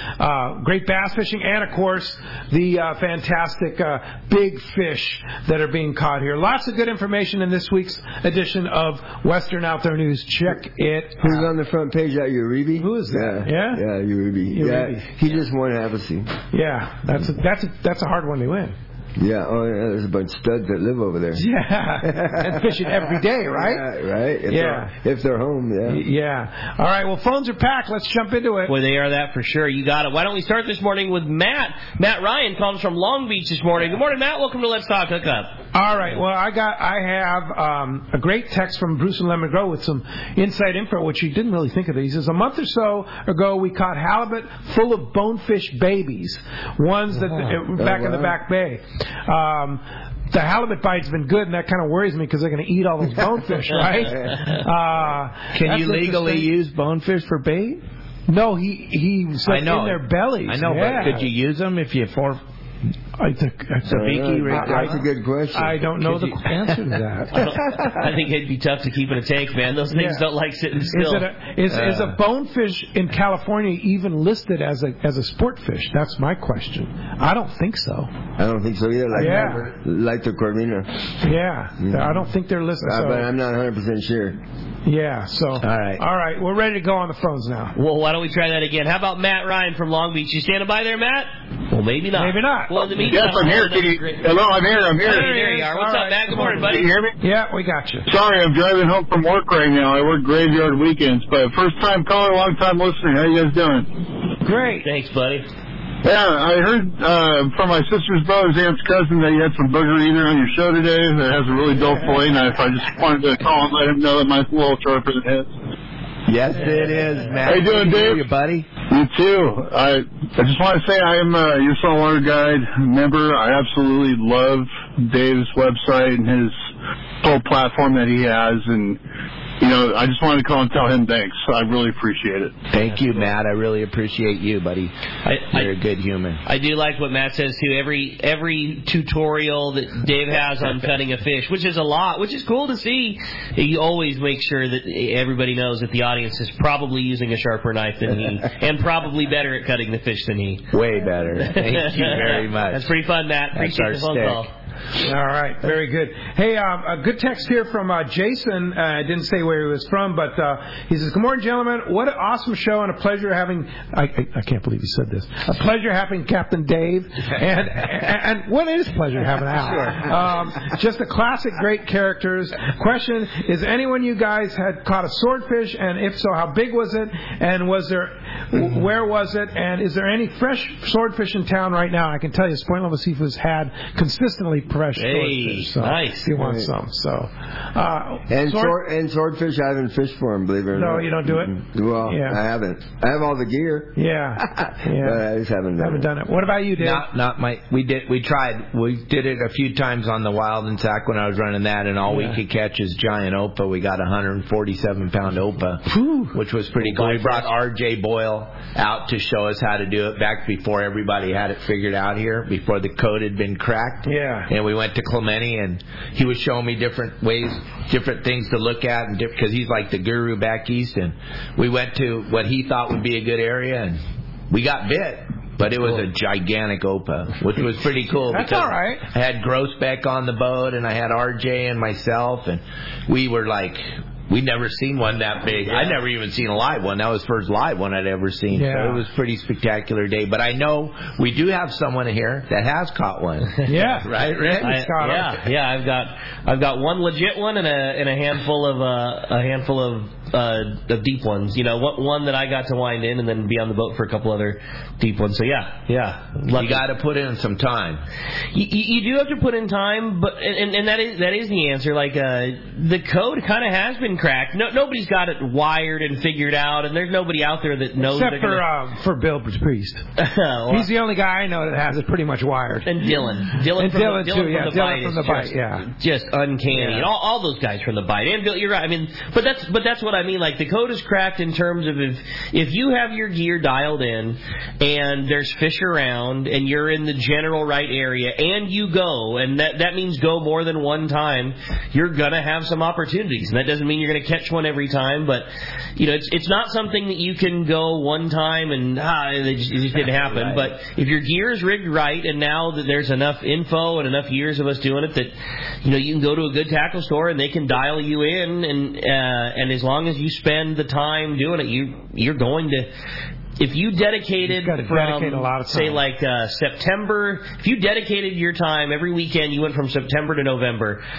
great bass fishing, and of course the fantastic big fish that are being caught here. Lots of good information in this week's edition of Western Out There News. Check it Who's on the front page at Uribe? Who is that? Yeah, Uribe. Yeah, he just won Havasu. Yeah, that's a hard one to win. Yeah, there's a bunch of studs that live over there. Yeah, and fishing every day, right? Yeah, right. If they're home, Yeah. All right, well, phones are packed. Let's jump into it. Boy, they are that for sure. You got it. Why don't we start this morning with Matt? Matt Ryan comes from Long Beach this morning. Good morning, Matt. Welcome to Let's Talk Hookup. All right. Well, I have a great text from Bruce in Lemon Grove with some inside info, which he didn't really think of it. He says, a month or so ago, we caught halibut full of bonefish babies, ones that back in the back bay. The halibut bite's been good, and that kind of worries me because they're going to eat all those bonefish, right? Can you legally use bonefish for bait? No, he said in their bellies. I know, but could you use them if you That's a good question. I don't know the answer to that. I think it'd be tough to keep in a tank, man. Those things don't like sitting still. Is a bonefish in California even listed as a sport fish? That's my question. I don't think so. I don't think so either. Like the corvina. Yeah. I don't think they're listed. But I'm not 100% sure. Yeah, so. All right. We're ready to go on the phones now. Well, why don't we try that again? How about Matt Ryan from Long Beach? You standing by there, Matt? Well, maybe not. Maybe not. Well, in the meantime, yes, I'm here. Hello, I'm here. Hey, there you are. What's up, Matt? Good morning, buddy. Can you hear me? Yeah, we got you. Sorry, I'm driving home from work right now. I work graveyard weekends, but first time caller, long time listener. How you guys doing? Great. Thanks, buddy. Yeah, I heard from my sister's brother's aunt's cousin that you had some booger eater on your show today that has a really dull fillet knife. I just wanted to call and let him know that mine's a little sharper than his. Yes, it is, Matt. How you doing, Dave? You, buddy? You too. I just want to say I am your saltwater guide member. I absolutely love Dave's website and his whole platform that he has, and I just wanted to call and tell him thanks. I really appreciate it. Thank you, Matt. I really appreciate you, buddy. You're a good human. I do like what Matt says, too. Every tutorial that Dave has on cutting a fish, which is a lot, which is cool to see. He always makes sure that everybody knows that the audience is probably using a sharper knife than he, and probably better at cutting the fish than he. Way better. Thank you very much. That's pretty fun, Matt. Appreciate the phone call. All right, very good. Hey, a good text here from Jason. I didn't say where he was from, but he says, "Good morning, gentlemen. What an awesome show and a pleasure having." I can't believe he said this. A pleasure having Captain Dave, and what is pleasure having Al? Just a classic, great characters. Question: is anyone you guys had caught a swordfish, and if so, how big was it? And where was it? And is there any fresh swordfish in town right now? I can tell you, Point Level Seafood's had consistently fresh swordfish. So nice. If you want some, so. And swordfish, I haven't fished for them, believe it or not. No, you don't do it? Well, I haven't. I have all the gear. Yeah. But I just haven't done it. What about you, Dave? We tried. We did it a few times on the Wild and Sac when I was running that, and all we could catch is giant Opa. We got 147-pound Opa, which was pretty cool. We brought R.J. Boyle out to show us how to do it back before everybody had it figured out here, before the code had been cracked. Yeah. And we went to Clemente, and he was showing me different ways, different things to look at, and because he's like the guru back east. And we went to what he thought would be a good area, and we got bit. But it was a gigantic Opa, which was pretty cool. That's all right. I had Grossbeck on the boat, and I had RJ and myself, and we were like... We'd never seen one that big. I'd never even seen a live one. That was the first live one I'd ever seen. Yeah. So it was a pretty spectacular day. But I know we do have someone here that has caught one. Yeah. Right, Rick? I've got one legit one and a handful of deep ones. One that I got to wind in and then be on the boat for a couple other deep ones. So yeah. You got to put in some time. You do have to put in time, but and that is the answer. Like the code kind of has been cracked. Nobody's got it wired and figured out, and there's nobody out there that knows. Except for Bill Priest. He's the only guy I know that has it pretty much wired. And Dylan too. Dylan from the bite. Yeah, just uncanny. Yeah. And all those guys from the bite. And Bill, you're right. I mean, but that's what I mean. Like the code is cracked in terms of if you have your gear dialed in and there's fish around and you're in the general right area and you go, and that means go more than one time, you're gonna have some opportunities, and that doesn't mean you're going to catch one every time, but it's not something that you can go one time and it just didn't happen. Right. But if your gear is rigged right, and now that there's enough info and enough years of us doing it that you can go to a good tackle store and they can dial you in, and as long as you spend the time doing it, you're going to. If you dedicated from, say, like September, if you dedicated your time every weekend, you went from September to November,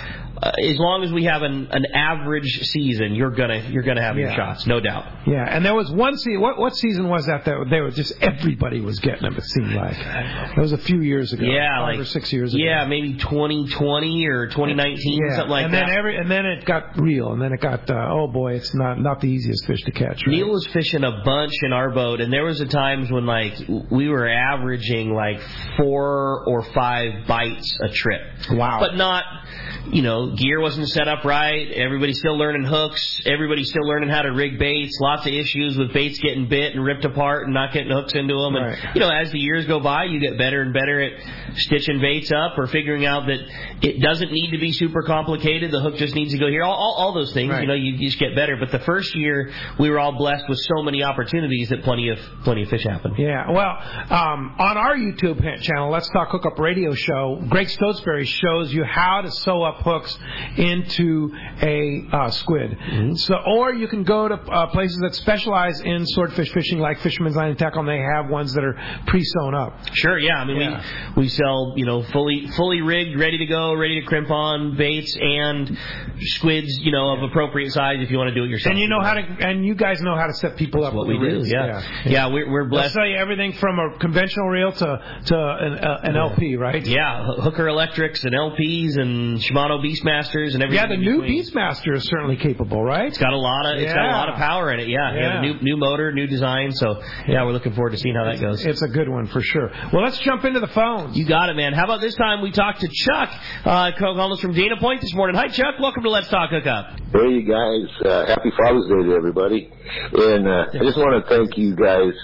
as long as we have an average season, you're gonna have your shots, no doubt. Yeah, and there was one season. What season was that they were just everybody was getting them? It seemed like it was a few years ago. Yeah, 5 or 6 years ago. Yeah, maybe 2020 or 2019, something like that. And then it got real, and then it got oh boy, it's not the easiest fish to catch. Right? Neil was fishing a bunch in our boat, and there was a times when like we were averaging like 4 or 5 bites a trip. Wow. But not, gear wasn't set up right. Everybody's still learning hooks. Everybody's still learning how to rig baits. Lots of issues with baits getting bit and ripped apart and not getting hooks into them. And, as the years go by, you get better and better at stitching baits up or figuring out that it doesn't need to be super complicated. The hook just needs to go here. All those things, right. You just get better. But the first year, we were all blessed with so many opportunities that plenty of fish happened. Yeah, well, on our YouTube channel, Let's Talk Hookup Radio Show, Greg Stotesbury shows you how to sew up hooks into a squid. Mm-hmm. So, or you can go to places that specialize in swordfish fishing, like Fisherman's Landing Tackle, and they have ones that are pre-sewn up. Sure, yeah. I mean, we sell fully rigged, ready to go, ready to crimp on baits and squids, of appropriate size if you want to do it yourself. And you guys know how to set people up. What we do, yeah. We're blessed. They'll sell you everything from a conventional reel to an LP, right? Yeah, Hooker Electrics and LPs and Shimano Beastmasters and everything. Yeah, the new Beastmaster is certainly capable, right? It's got a lot of power in it. Yeah. New motor, new design. So we're looking forward to seeing how that goes. It's a good one for sure. Well, let's jump into the phones. You got it, man. How about this time we talk to Chuck, calling us from Dana Point this morning. Hi, Chuck. Welcome to Let's Talk Hookup. Hey, you guys. Happy Father's Day to everybody. And I just want to thank you guys.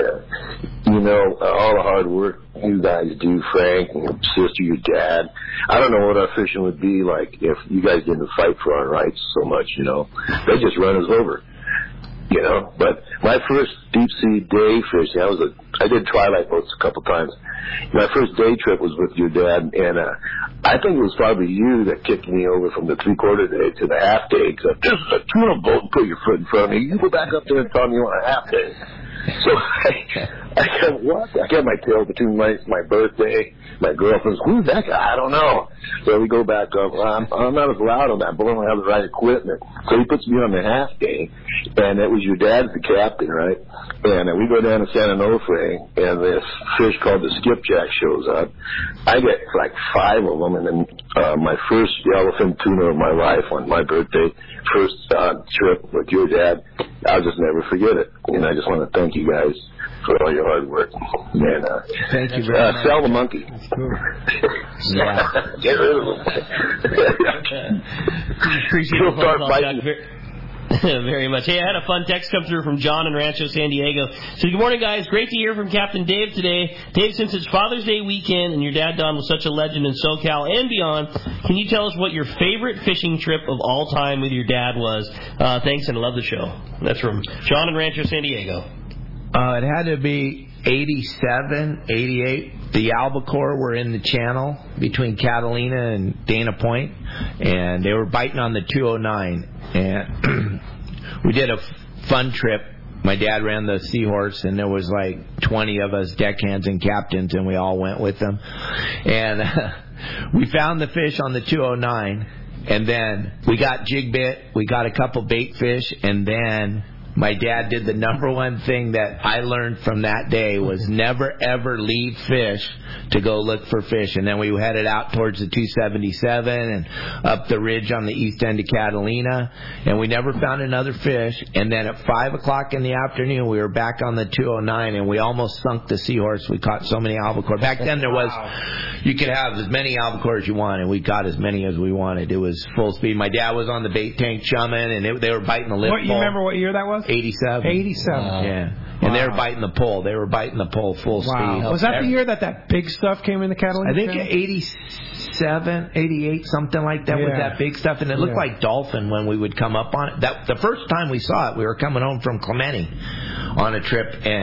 All the hard work you guys do, Frank, and your sister, your dad. I don't know what our fishing would be like if you guys didn't fight for our rights so much, They just run us over, But my first deep sea day fishing, I did twilight boats a couple times. My first day trip was with your dad, and I think it was probably you that kicked me over from the 3/4 day to the half day. Because this is a tuna boat, and put your foot in front of me. You go back up there and tell me you want a half day. So I said, what? I got my tail between my birthday, my girlfriend's, who's that guy? I don't know. So we go back up. I'm not as loud on that boat. I don't have the right equipment. So he puts me on the half day, and it was your dad's the captain, right? And we go down to San Onofre, and this fish called the skipjack shows up. I get like 5 of them, and then my first yellowfin tuna of my life on my birthday, first trip with your dad, I'll just never forget it. And I just want to thank you guys for all your hard work. And thank you very much. Sell the monkey. Yeah. Get rid of them. Appreciate You'll start fighting. Very much. Hey, I had a fun text come through from John in Rancho San Diego. So, good morning, guys. Great to hear from Captain Dave today. Dave, since it's Father's Day weekend and your dad, Don, was such a legend in SoCal and beyond, can you tell us what your favorite fishing trip of all time with your dad was? Thanks, and I love the show. That's from John in Rancho San Diego. It had to be 87, 88. The albacore were in the channel between Catalina and Dana Point, and they were biting on the 209. And we did a fun trip. My dad ran the Seahorse, and there was like 20 of us deckhands and captains, and we all went with them. And we found the fish on the 209, and then we got jig bit. We got a couple bait fish, and then my dad did the number one thing that I learned from that day was never, ever leave fish to go look for fish. And then we headed out towards the 277 and up the ridge on the east end of Catalina, and we never found another fish. And then at 5 o'clock in the afternoon, we were back on the 209, and we almost sunk the Seahorse. We caught so many albacore. Back then there was, you could have as many albacore as you wanted, and we got as many as we wanted. It was full speed. My dad was on the bait tank chumming, and they were biting the lip pole. You remember what year that was? 87. 87. Yeah. And they were biting the pole. They were biting the pole full speed. Was that the year that big stuff came in the Catalina? I think 87, 88, something like that, with that big stuff. And it looked like dolphin when we would come up on it. The first time we saw it, we were coming home from Clemente on a trip, and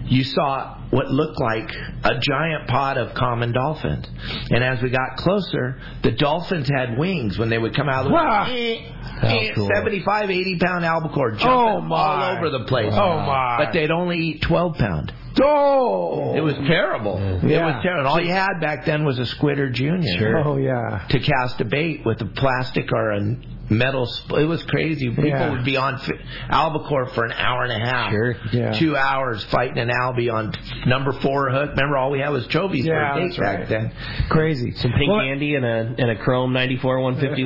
you saw what looked like a giant pod of common dolphins. And as we got closer, the dolphins had wings when they would come out of the water. Cool. 75, 80-pound albacore jumping all over the place. Oh, my. But they'd only eat 12-pound. Oh! It was terrible. Yeah. It was terrible. And all you had back then was a Squid or Junior. Sure. Oh, yeah. To cast a bait with a plastic or a metal. It was crazy. People would be on albacore for an hour and a half. Sure. Yeah. 2 hours fighting an albie on number 4 hook. Remember, all we had was Chobies for a bait back then. Crazy. Some pink candy and a chrome 94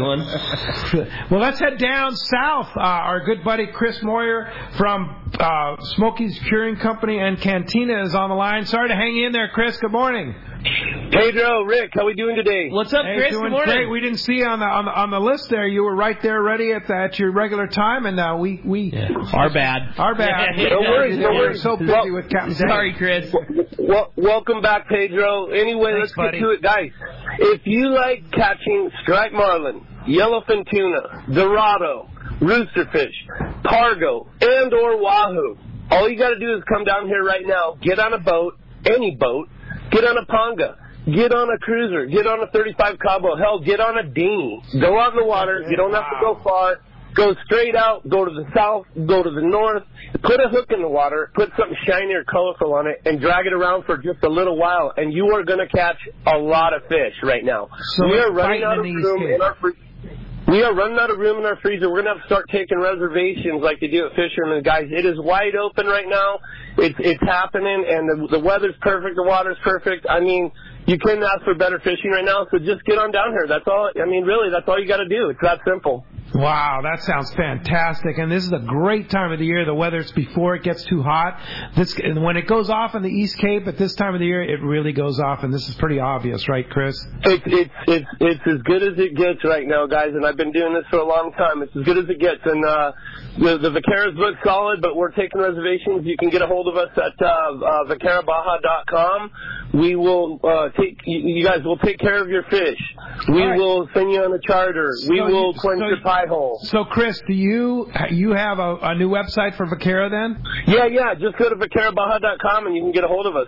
151. Well, let's head down south. Our good buddy Chris Moyer from Smokey's Curing Company and Cantina is on the line. Sorry to hang in there, Chris. Good morning. Pedro, Rick, how we doing today? What's up, Chris? Doing Good morning. great. We didn't see you on the list there. You were right there, ready at your regular time, and we our bad. Our bad. No worries. We're so busy with Captain Dave. Sorry, Chris. Welcome back, Pedro. Anyway, Thanks, let's get to it, guys. If you like catching striped marlin, yellowfin tuna, dorado, roosterfish, pargo, and or wahoo, all you got to do is come down here right now, get on a boat, any boat, get on a panga, get on a cruiser, get on a 35 Cabo, hell, get on a dinghy. Go out in the water. You don't have to go far. Go straight out, go to the south, go to the north, put a hook in the water, put something shiny or colorful on it, and drag it around for just a little while, and you are going to catch a lot of fish right now. So we are running out of room in our We are running out of room in our freezer. We're going to have to start taking reservations like they do at Fisherman. Guys, it is wide open right now. It's happening, and the weather's perfect. The water's perfect. I mean, you couldn't ask for better fishing right now, so just get on down here. That's all. I mean, really, that's all you got to do. It's that simple. Wow, that sounds fantastic. And this is a great time of the year. The weather's before it gets too hot. When it goes off in the East Cape at this time of the year, it really goes off, and this is pretty obvious, right, Chris? It's as good as it gets right now, guys, and I've been doing this for a long time. It's as good as it gets, and the Vaqueras look solid, but we're taking reservations. You can get a hold of us at vaquerabaja.com. We will you guys will take care of your fish. We will send you on a charter. We will cleanse your pie hole. So, Chris, do you have a new website for Vaquera then? Yeah. Just go to vaquerabaja.com and you can get a hold of us.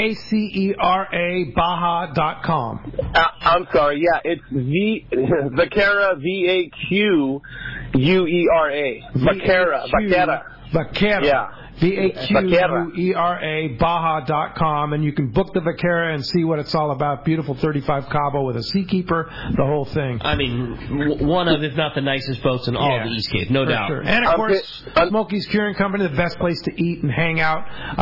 VACERA Baja.com. I'm sorry. Yeah, it's Vaquera, VAQUERA. Vaquera. Yeah. VAQUERA Baja.com, and you can book the Vaquera and see what it's all about. Beautiful 35 Cabo with a Seakeeper, the whole thing. I mean, one of, if not the nicest boats in all of the East Cape, no doubt. Sure. And, of course, Smokey's Curing Company, the best place to eat and hang out.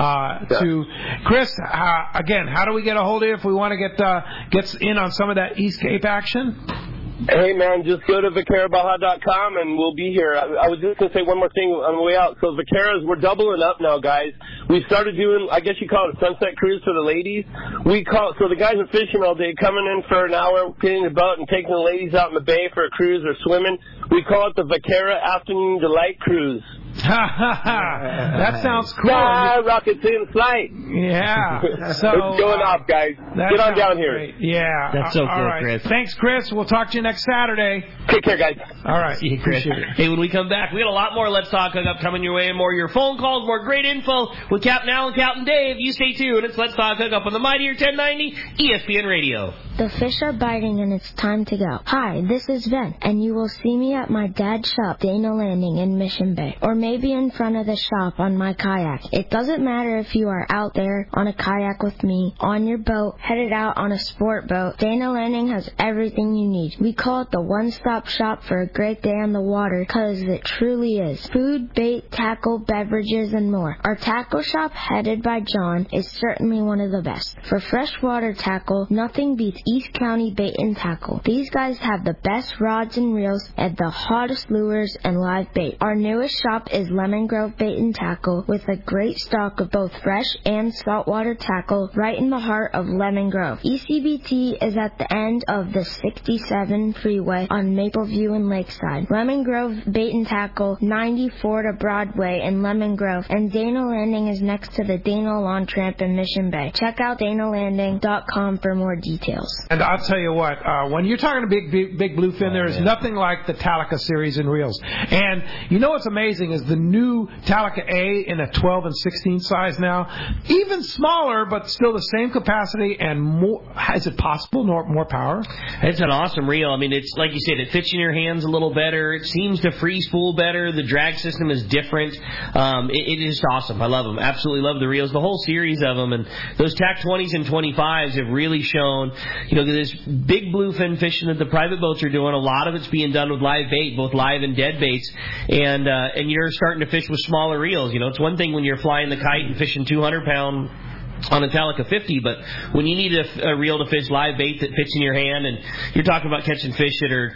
Chris, again, how do we get a hold of you if we want to get in on some of that East Cape action? Hey, man, just go to vaquerabaja.com and we'll be here. I was just going to say one more thing on the way out. So Vaqueras, we're doubling up now, guys. We started doing, I guess you call it a sunset cruise for the ladies. So the guys are fishing all day, coming in for an hour, getting the boat and taking the ladies out in the bay for a cruise or swimming. We call it the Vaquera Afternoon Delight Cruise. That sounds cool. Rockets in flight. Yeah. So it's going off, guys. Get on down here. Great. Yeah. That's so cool, right. Chris. Thanks, Chris. We'll talk to you next Saturday. Take care, guys. All right. See you, Chris. Hey, when we come back, we got a lot more Let's Talk Hookup coming your way, and more of your phone calls, more great info with Captain Al and Captain Dave. You stay tuned. It's Let's Talk Hookup on the Mightier 1090 ESPN Radio. The fish are biting and it's time to go. Hi, this is Ben, and you will see me at my dad's shop, Dana Landing in Mission Bay, or maybe in front of the shop on my kayak. It doesn't matter if you are out there on a kayak with me, on your boat, headed out on a sport boat. Dana Landing has everything you need. We call it the one-stop shop for a great day on the water, because it truly is. Food, bait, tackle, beverages, and more. Our tackle shop, headed by John, is certainly one of the best. For freshwater tackle, nothing beats East County Bait and Tackle. These guys have the best rods and reels and the hottest lures and live bait. Our newest shop is Lemon Grove Bait and Tackle, with a great stock of both fresh and saltwater tackle right in the heart of Lemon Grove. ECBT is at the end of the 67 freeway on Mapleview and Lakeside. Lemon Grove Bait and Tackle, 94 to Broadway in Lemon Grove, and Dana Landing is next to the Dana Lawn Tramp in Mission Bay. Check out DanaLanding.com for more details. And I'll tell you what, when you're talking to big bluefin, there is nothing like the Talica series in reels. And you know what's amazing is is the new Talica A in a 12 and 16 size now. Even smaller, but still the same capacity and more. Is it possible? More power? It's an awesome reel. I mean, it's like you said, it fits in your hands a little better. It seems to free spool better. The drag system is different. It is awesome. I love them. Absolutely love the reels. The whole series of them. And those TAC 20s and 25s have really shown, this big bluefin fishing that the private boats are doing. A lot of it's being done with live bait, both live and dead baits. And you're starting to fish with smaller reels. It's one thing when you're flying the kite and fishing 200-pound on a Talica 50, but when you need a reel to fish live bait that fits in your hand, and you're talking about catching fish that are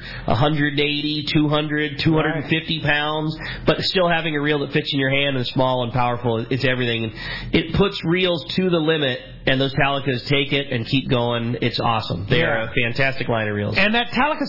180, 200, 250 pounds, but still having a reel that fits in your hand and small and powerful, it's everything. And it puts reels to the limit, and those Talicas take it and keep going. It's awesome. They are a fantastic line of reels. And that Talica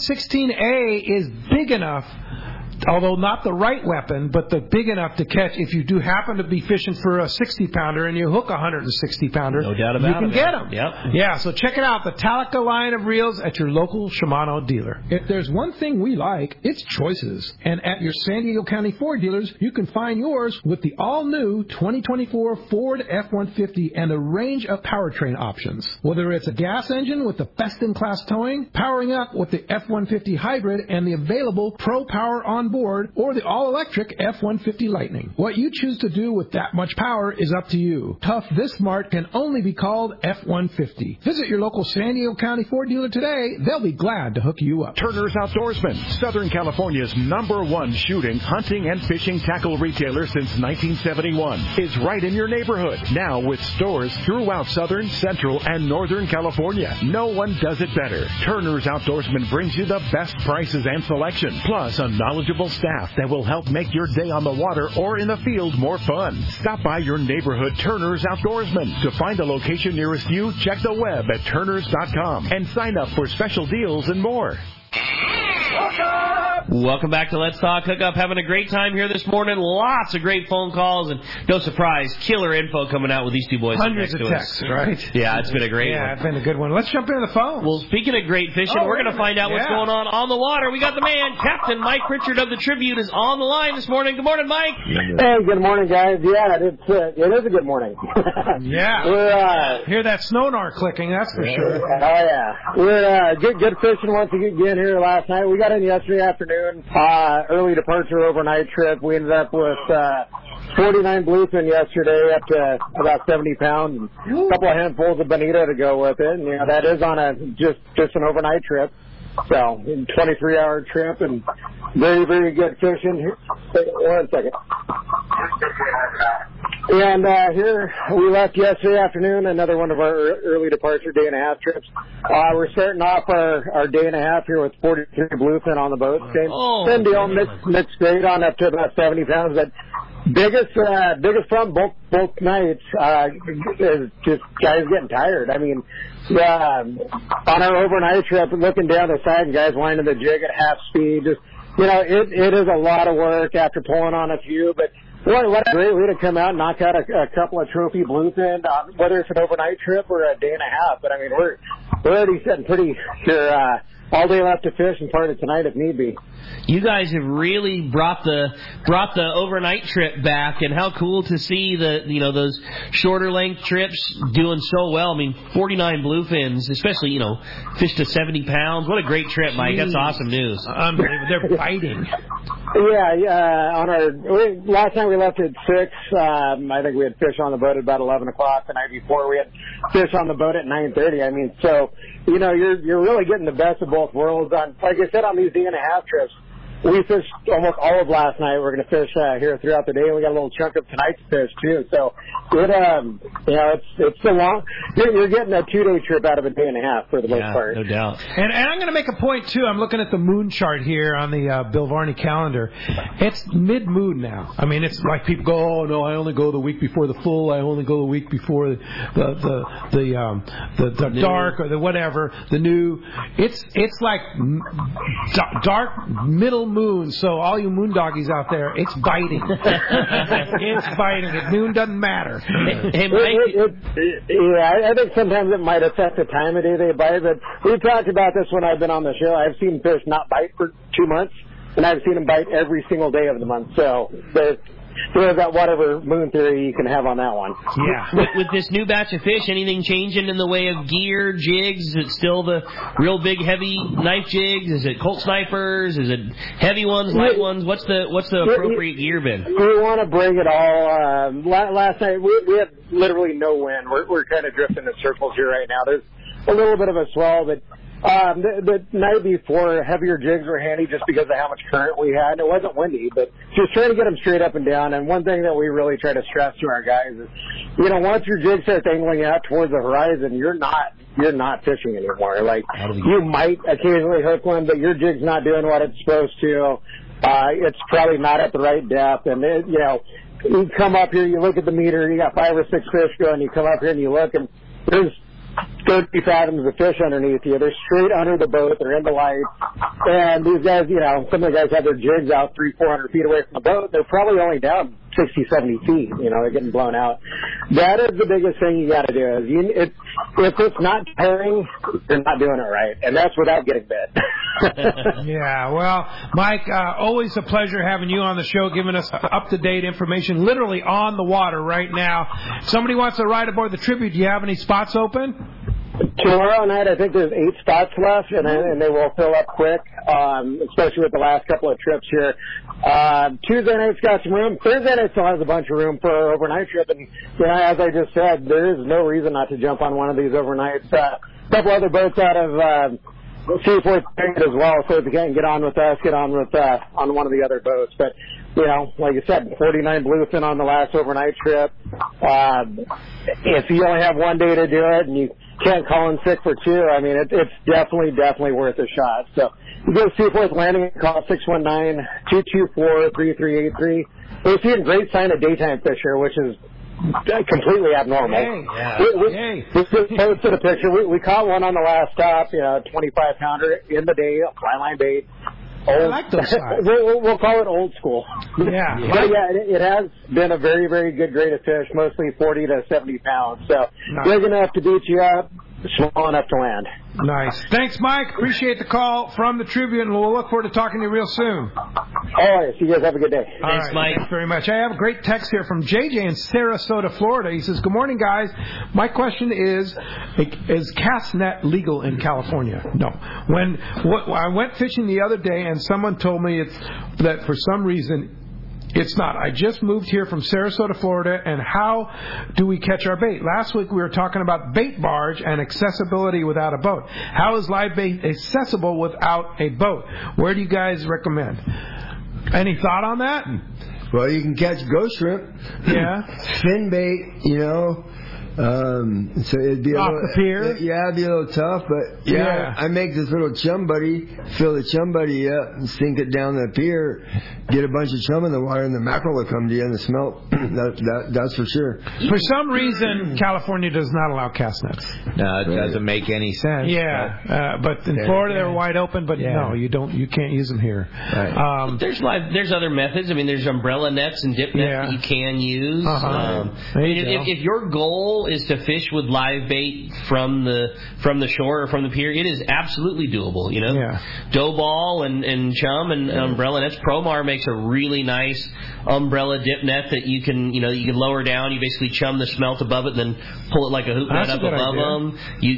16A is big enough, although not the right weapon, but the big enough to catch if you do happen to be fishing for a 60-pounder and you hook a 160-pounder. No doubt about it. You can get them. Yep. Yeah, so check it out, the Talica line of reels at your local Shimano dealer. If there's one thing we like, it's choices. And at your San Diego County Ford dealers, you can find yours with the all-new 2024 Ford F-150 and a range of powertrain options. Whether it's a gas engine with the best-in-class towing, powering up with the F-150 hybrid and the available Pro Power on board, or the all-electric F-150 Lightning. What you choose to do with that much power is up to you. Tough this smart can only be called F-150. Visit your local San Diego County Ford dealer today. They'll be glad to hook you up. Turner's Outdoorsman, Southern California's #1 shooting, hunting, and fishing tackle retailer since 1971, is right in your neighborhood. Now with stores throughout Southern, Central, and Northern California. No one does it better. Turner's Outdoorsman brings you the best prices and selection, plus a knowledgeable staff that will help make your day on the water or in the field more fun. Stop by your neighborhood Turner's Outdoorsman. To find a location nearest you, check the web at turners.com and sign up for special deals and more. Welcome back to Let's Talk Hookup. Having a great time here this morning. Lots of great phone calls, and no surprise, killer info coming out with these two boys. Hundreds of texts, right? Yeah, it's been a great one. Yeah, it's been a good one. Let's jump into the phone. Well, speaking of great fishing, we're going to find out what's going on the water. We got the man, Captain Mike Pritchard of the Tribune, is on the line this morning. Good morning, Mike. Hey, good morning, guys. Yeah, it is a good morning. Yeah. We're hear that sonar clicking, that's for sure. Oh, yeah. We're good fishing once again here last night. We got in yesterday afternoon. Early departure overnight trip. We ended up with 49 bluefin yesterday, up to about 70 pounds, and a couple of handfuls of bonito to go with it. And that is on a just an overnight trip. So, 23-hour trip and very, very good fishing. One second. And here we left yesterday afternoon, another one of our early departure day and a half trips. We're starting off our day and a half here with 43 bluefin on the boat. Same deal, mixed grade on up to about 70 pounds. But biggest problem both nights is just guys getting tired. I mean, on our overnight trip, looking down the side and guys winding the jig at half speed. Just it is a lot of work after pulling on a few, but. What a great way to come out and knock out a couple of trophy bluefin, whether it's an overnight trip or a day and a half. But I mean, we're already sitting pretty sure all day left to fish and part of tonight if need be. You guys have really brought the overnight trip back, and how cool to see those shorter length trips doing so well. I mean, 49 bluefins, especially fish to 70 pounds. What a great trip, Mike! That's awesome news. Unbelievable. They're biting. Yeah. Last night we left at 6. I think we had fish on the boat at about 11 o'clock. The night before we had fish on the boat at 9:30. I mean, so you're really getting the best of both worlds. Like I said, on these day and a half trips, we fished almost all of last night. We're going to fish here throughout the day. We got a little chunk of tonight to fish too. So it's a long. You're getting a 2-day trip out of a day and a half for the most part. No doubt. And I'm going to make a point too. I'm looking at the moon chart here on the Bill Varney calendar. It's mid-moon now. I mean, it's like people go, oh no, I only go the week before the full. I only go the week before the dark or the whatever, the new. It's like dark middle moon. So all you moon doggies out there, it's biting. It's biting. At noon doesn't matter. Hey, Mike. I think sometimes it might affect the time of day they bite. But we've talked about this when I've been on the show. I've seen fish not bite for 2 months. and I've seen them bite every single day of the month. So there's that whatever moon theory you can have on that one. Yeah. With this new batch of fish, anything changing in the way of gear, jigs? Is it still the real big, heavy knife jigs? Is it Colt snipers? Is it heavy ones, light ones? What's the appropriate gear been? We want to bring it all. Last night we had literally no wind. We're kind of drifting in circles here right now. There's a little bit of a swell, but the night before, heavier jigs were handy just because of how much current we had. And it wasn't windy, but just trying to get them straight up and down. And one thing that we really try to stress to our guys is, once your jig starts angling out towards the horizon, you're not fishing anymore. Like, you might occasionally hook one, but your jig's not doing what it's supposed to. It's probably not at the right depth. And, you come up here, you look at the meter, you got 5 or 6 fish going, you come up here and you look, and there's 30 fathoms of fish underneath you. They're straight under the boat. They're in the light. And these guys, some of the guys have their jigs out 300-400 feet away from the boat. They're probably only down 60, 70 feet. They're getting blown out. That is the biggest thing you got to do. If it's not tiring, you're not doing it right. And that's without getting bit. Yeah, well, Mike, always a pleasure having you on the show, giving us up-to-date information, literally on the water right now. If somebody wants to ride aboard the Tribute, do you have any spots open? Tomorrow night, I think there's 8 spots left, and they will fill up quick, especially with the last couple of trips here. Tuesday night's got some room. Thursday night still has a bunch of room for our overnight trip, and as I just said, there is no reason not to jump on one of these overnights. A couple other boats out of Seaforth as well, so if you can't get on with us, get on with on one of the other boats. But like you said, 49 bluefin on the last overnight trip. If you only have one day to do it and you can't call in sick for 2, I mean, it's definitely worth a shot. So you go to Seaforth Landing and call 619-224-3383. We're seeing great sign of daytime fish here, which is completely abnormal. We just posted a picture. We caught one on the last stop, 25-pounder in the day, fly line bait. I like those signs. We'll call it old school. Yeah. But it has been a very, very good grade of fish, mostly 40 to 70 pounds. So big enough to beat you up, small enough to land. Nice. Thanks, Mike. Appreciate the call from the Tribune. We'll look forward to talking to you real soon. All right. So you guys have a good day. Thanks, Mike. Thanks very much. I have a great text here from JJ in Sarasota, Florida. He says, good morning, guys. My question is cast net legal in California? No. I went fishing the other day, and someone told me that for some reason it's not. I just moved here from Sarasota, Florida, and how do we catch our bait? Last week we were talking about bait barge and accessibility without a boat. How is live bait accessible without a boat? Where do you guys recommend? Any thought on that? Well, you can catch ghost shrimp. Yeah. Fin bait, so it'd be off the pier. It'd be a little tough, but I make this little chum buddy, fill the chum buddy up, and sink it down the pier, get a bunch of chum in the water, and the mackerel will come to you and the smelt. That's for sure. For some reason, California does not allow cast nets. No, it doesn't make any sense. Yeah, but in Florida they're wide open. But no, you don't. You can't use them here. Right. There's other methods. I mean, there's umbrella nets and dip nets that you can use. If your goal is to fish with live bait from the shore or from the pier, it is absolutely doable. Dough ball and chum and umbrella nets. Promar makes a really nice umbrella dip net that you can lower down. You basically chum the smelt above it, and then pull it like a hoop net up above them.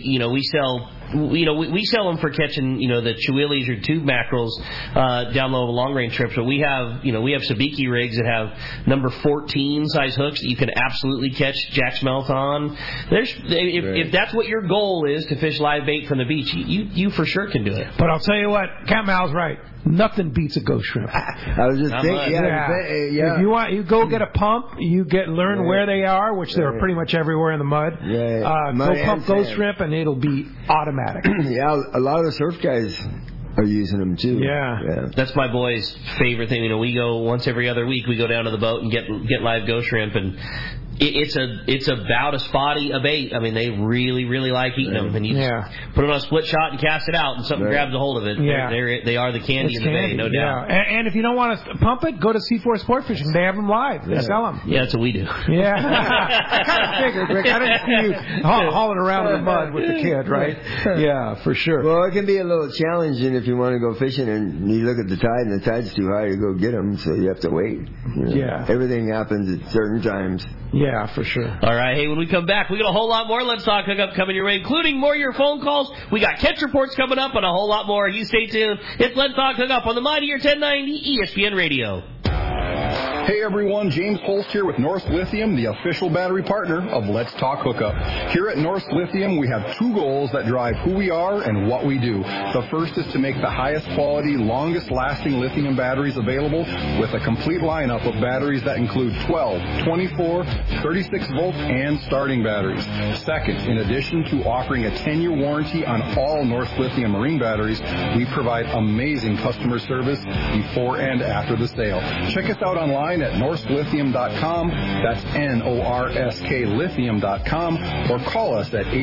We sell them for catching the Chihuilis or tube mackerels down low of long range trips, but we have sabiki rigs that have number 14 size hooks that you can absolutely catch jack smelt on. If that's what your goal is, to fish live bait from the beach, you for sure can do it. But I'll tell you what, Cat Mal's right. Nothing beats a ghost shrimp. I was just thinking, If you go get a pump, learn where they are, which they're pretty much everywhere in the mud. Go pump ghost shrimp, and it'll be automatic. A lot of the surf guys are using them too. Yeah. That's my boy's favorite thing. We go once every other week. We go down to the boat and get live ghost shrimp, and It's about as spotty a bait. I mean, they really, really like eating them. And you just put it on a split shot and cast it out, and something grabs a hold of it. Yeah. They are the candy in the bay, no doubt. And if you don't want to pump it, go to C4 Sport Fishing. They have them live. They sell them. Yeah, that's what we do. Yeah. I kind of figured, Rick. I didn't see you hauling around in the mud with the kid, right? Yeah, for sure. Well, it can be a little challenging if you want to go fishing and you look at the tide and the tide's too high to go get them, so you have to wait. Yeah. Everything happens at certain times. Yeah, for sure. All right, hey, when we come back, we got a whole lot more Let's Talk Hookup coming your way, including more of your phone calls. We got catch reports coming up and a whole lot more. You stay tuned. It's Let's Talk Hookup on the Mightier 1090 ESPN Radio. Hey everyone, James Holst here with North Lithium, the official battery partner of Let's Talk Hookup. Here at North Lithium, we have two goals that drive who we are and what we do. The first is to make the highest quality, longest lasting lithium batteries available with a complete lineup of batteries that include 12, 24, 36 volt and starting batteries. Second, in addition to offering a 10-year warranty on all North Lithium marine batteries, we provide amazing customer service before and after the sale. Check us out online at northlithium.com, that's N-O-R-S-K lithium.com, or call us at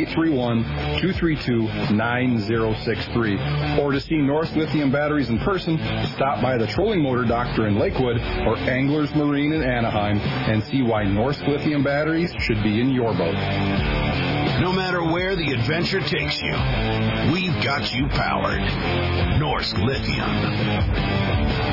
831-232-9063. Or to see North Lithium batteries in person, stop by the Trolling Motor Doctor in Lakewood or Anglers Marine in Anaheim and see why North Lithium batteries should be in your boat. No matter where the adventure takes you, we've got you powered. North Lithium.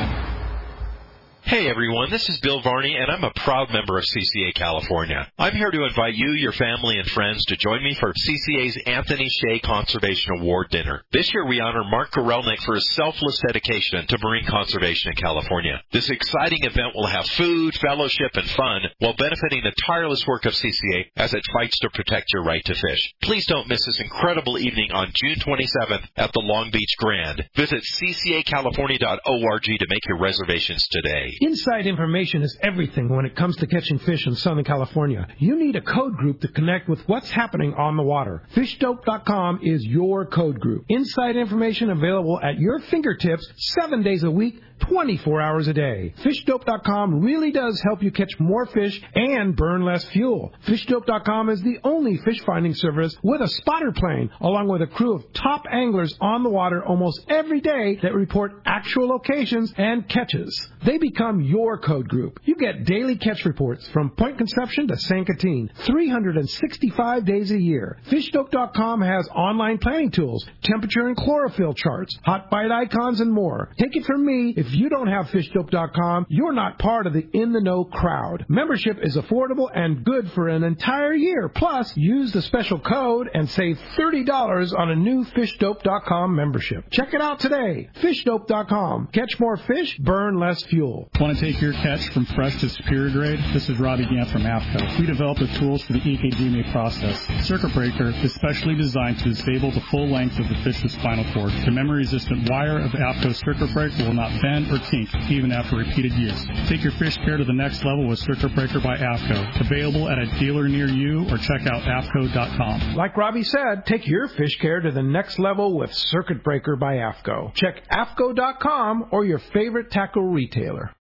Hey everyone, this is Bill Varney, and I'm a proud member of CCA California. I'm here to invite you, your family, and friends to join me for CCA's Anthony Shea Conservation Award Dinner. This year we honor Mark Gorelnik for his selfless dedication to marine conservation in California. This exciting event will have food, fellowship, and fun while benefiting the tireless work of CCA as it fights to protect your right to fish. Please don't miss this incredible evening on June 27th at the Long Beach Grand. Visit ccacalifornia.org to make your reservations today. Inside information is everything when it comes to catching fish in Southern California. You need a code group to connect with what's happening on the water. FishDope.com is your code group. Inside information available at your fingertips 7 days a week, 24 hours a day. FishDope.com really does help you catch more fish and burn less fuel. FishDope.com is the only fish finding service with a spotter plane, along with a crew of top anglers on the water almost every day that report actual locations and catches. They become your code group. You get daily catch reports from Point Conception to San Catine, 365 days a year. FishDope.com has online planning tools, temperature and chlorophyll charts, hot bite icons, and more. Take it from me, if you don't have FishDope.com, you're not part of the in-the-know crowd. Membership is affordable and good for an entire year. Plus, use the special code and save $30 on a new FishDope.com membership. Check it out today. FishDope.com. Catch more fish, burn less fuel. Want to take your catch from fresh to superior grade? This is Robbie Gant from AFCO. We developed the tools for the EKGMA process. Circuit Breaker is specially designed to disable the full length of the fish's spinal cord. The memory-resistant wire of AFCO Circuit Breaker will not bend or kink even after repeated use. Take your fish care to the next level with Circuit Breaker by AFCO. Available at a dealer near you or check out AFCO.com. Like Robbie said, take your fish care to the next level with Circuit Breaker by AFCO. Check AFCO.com or your favorite tackle retailer.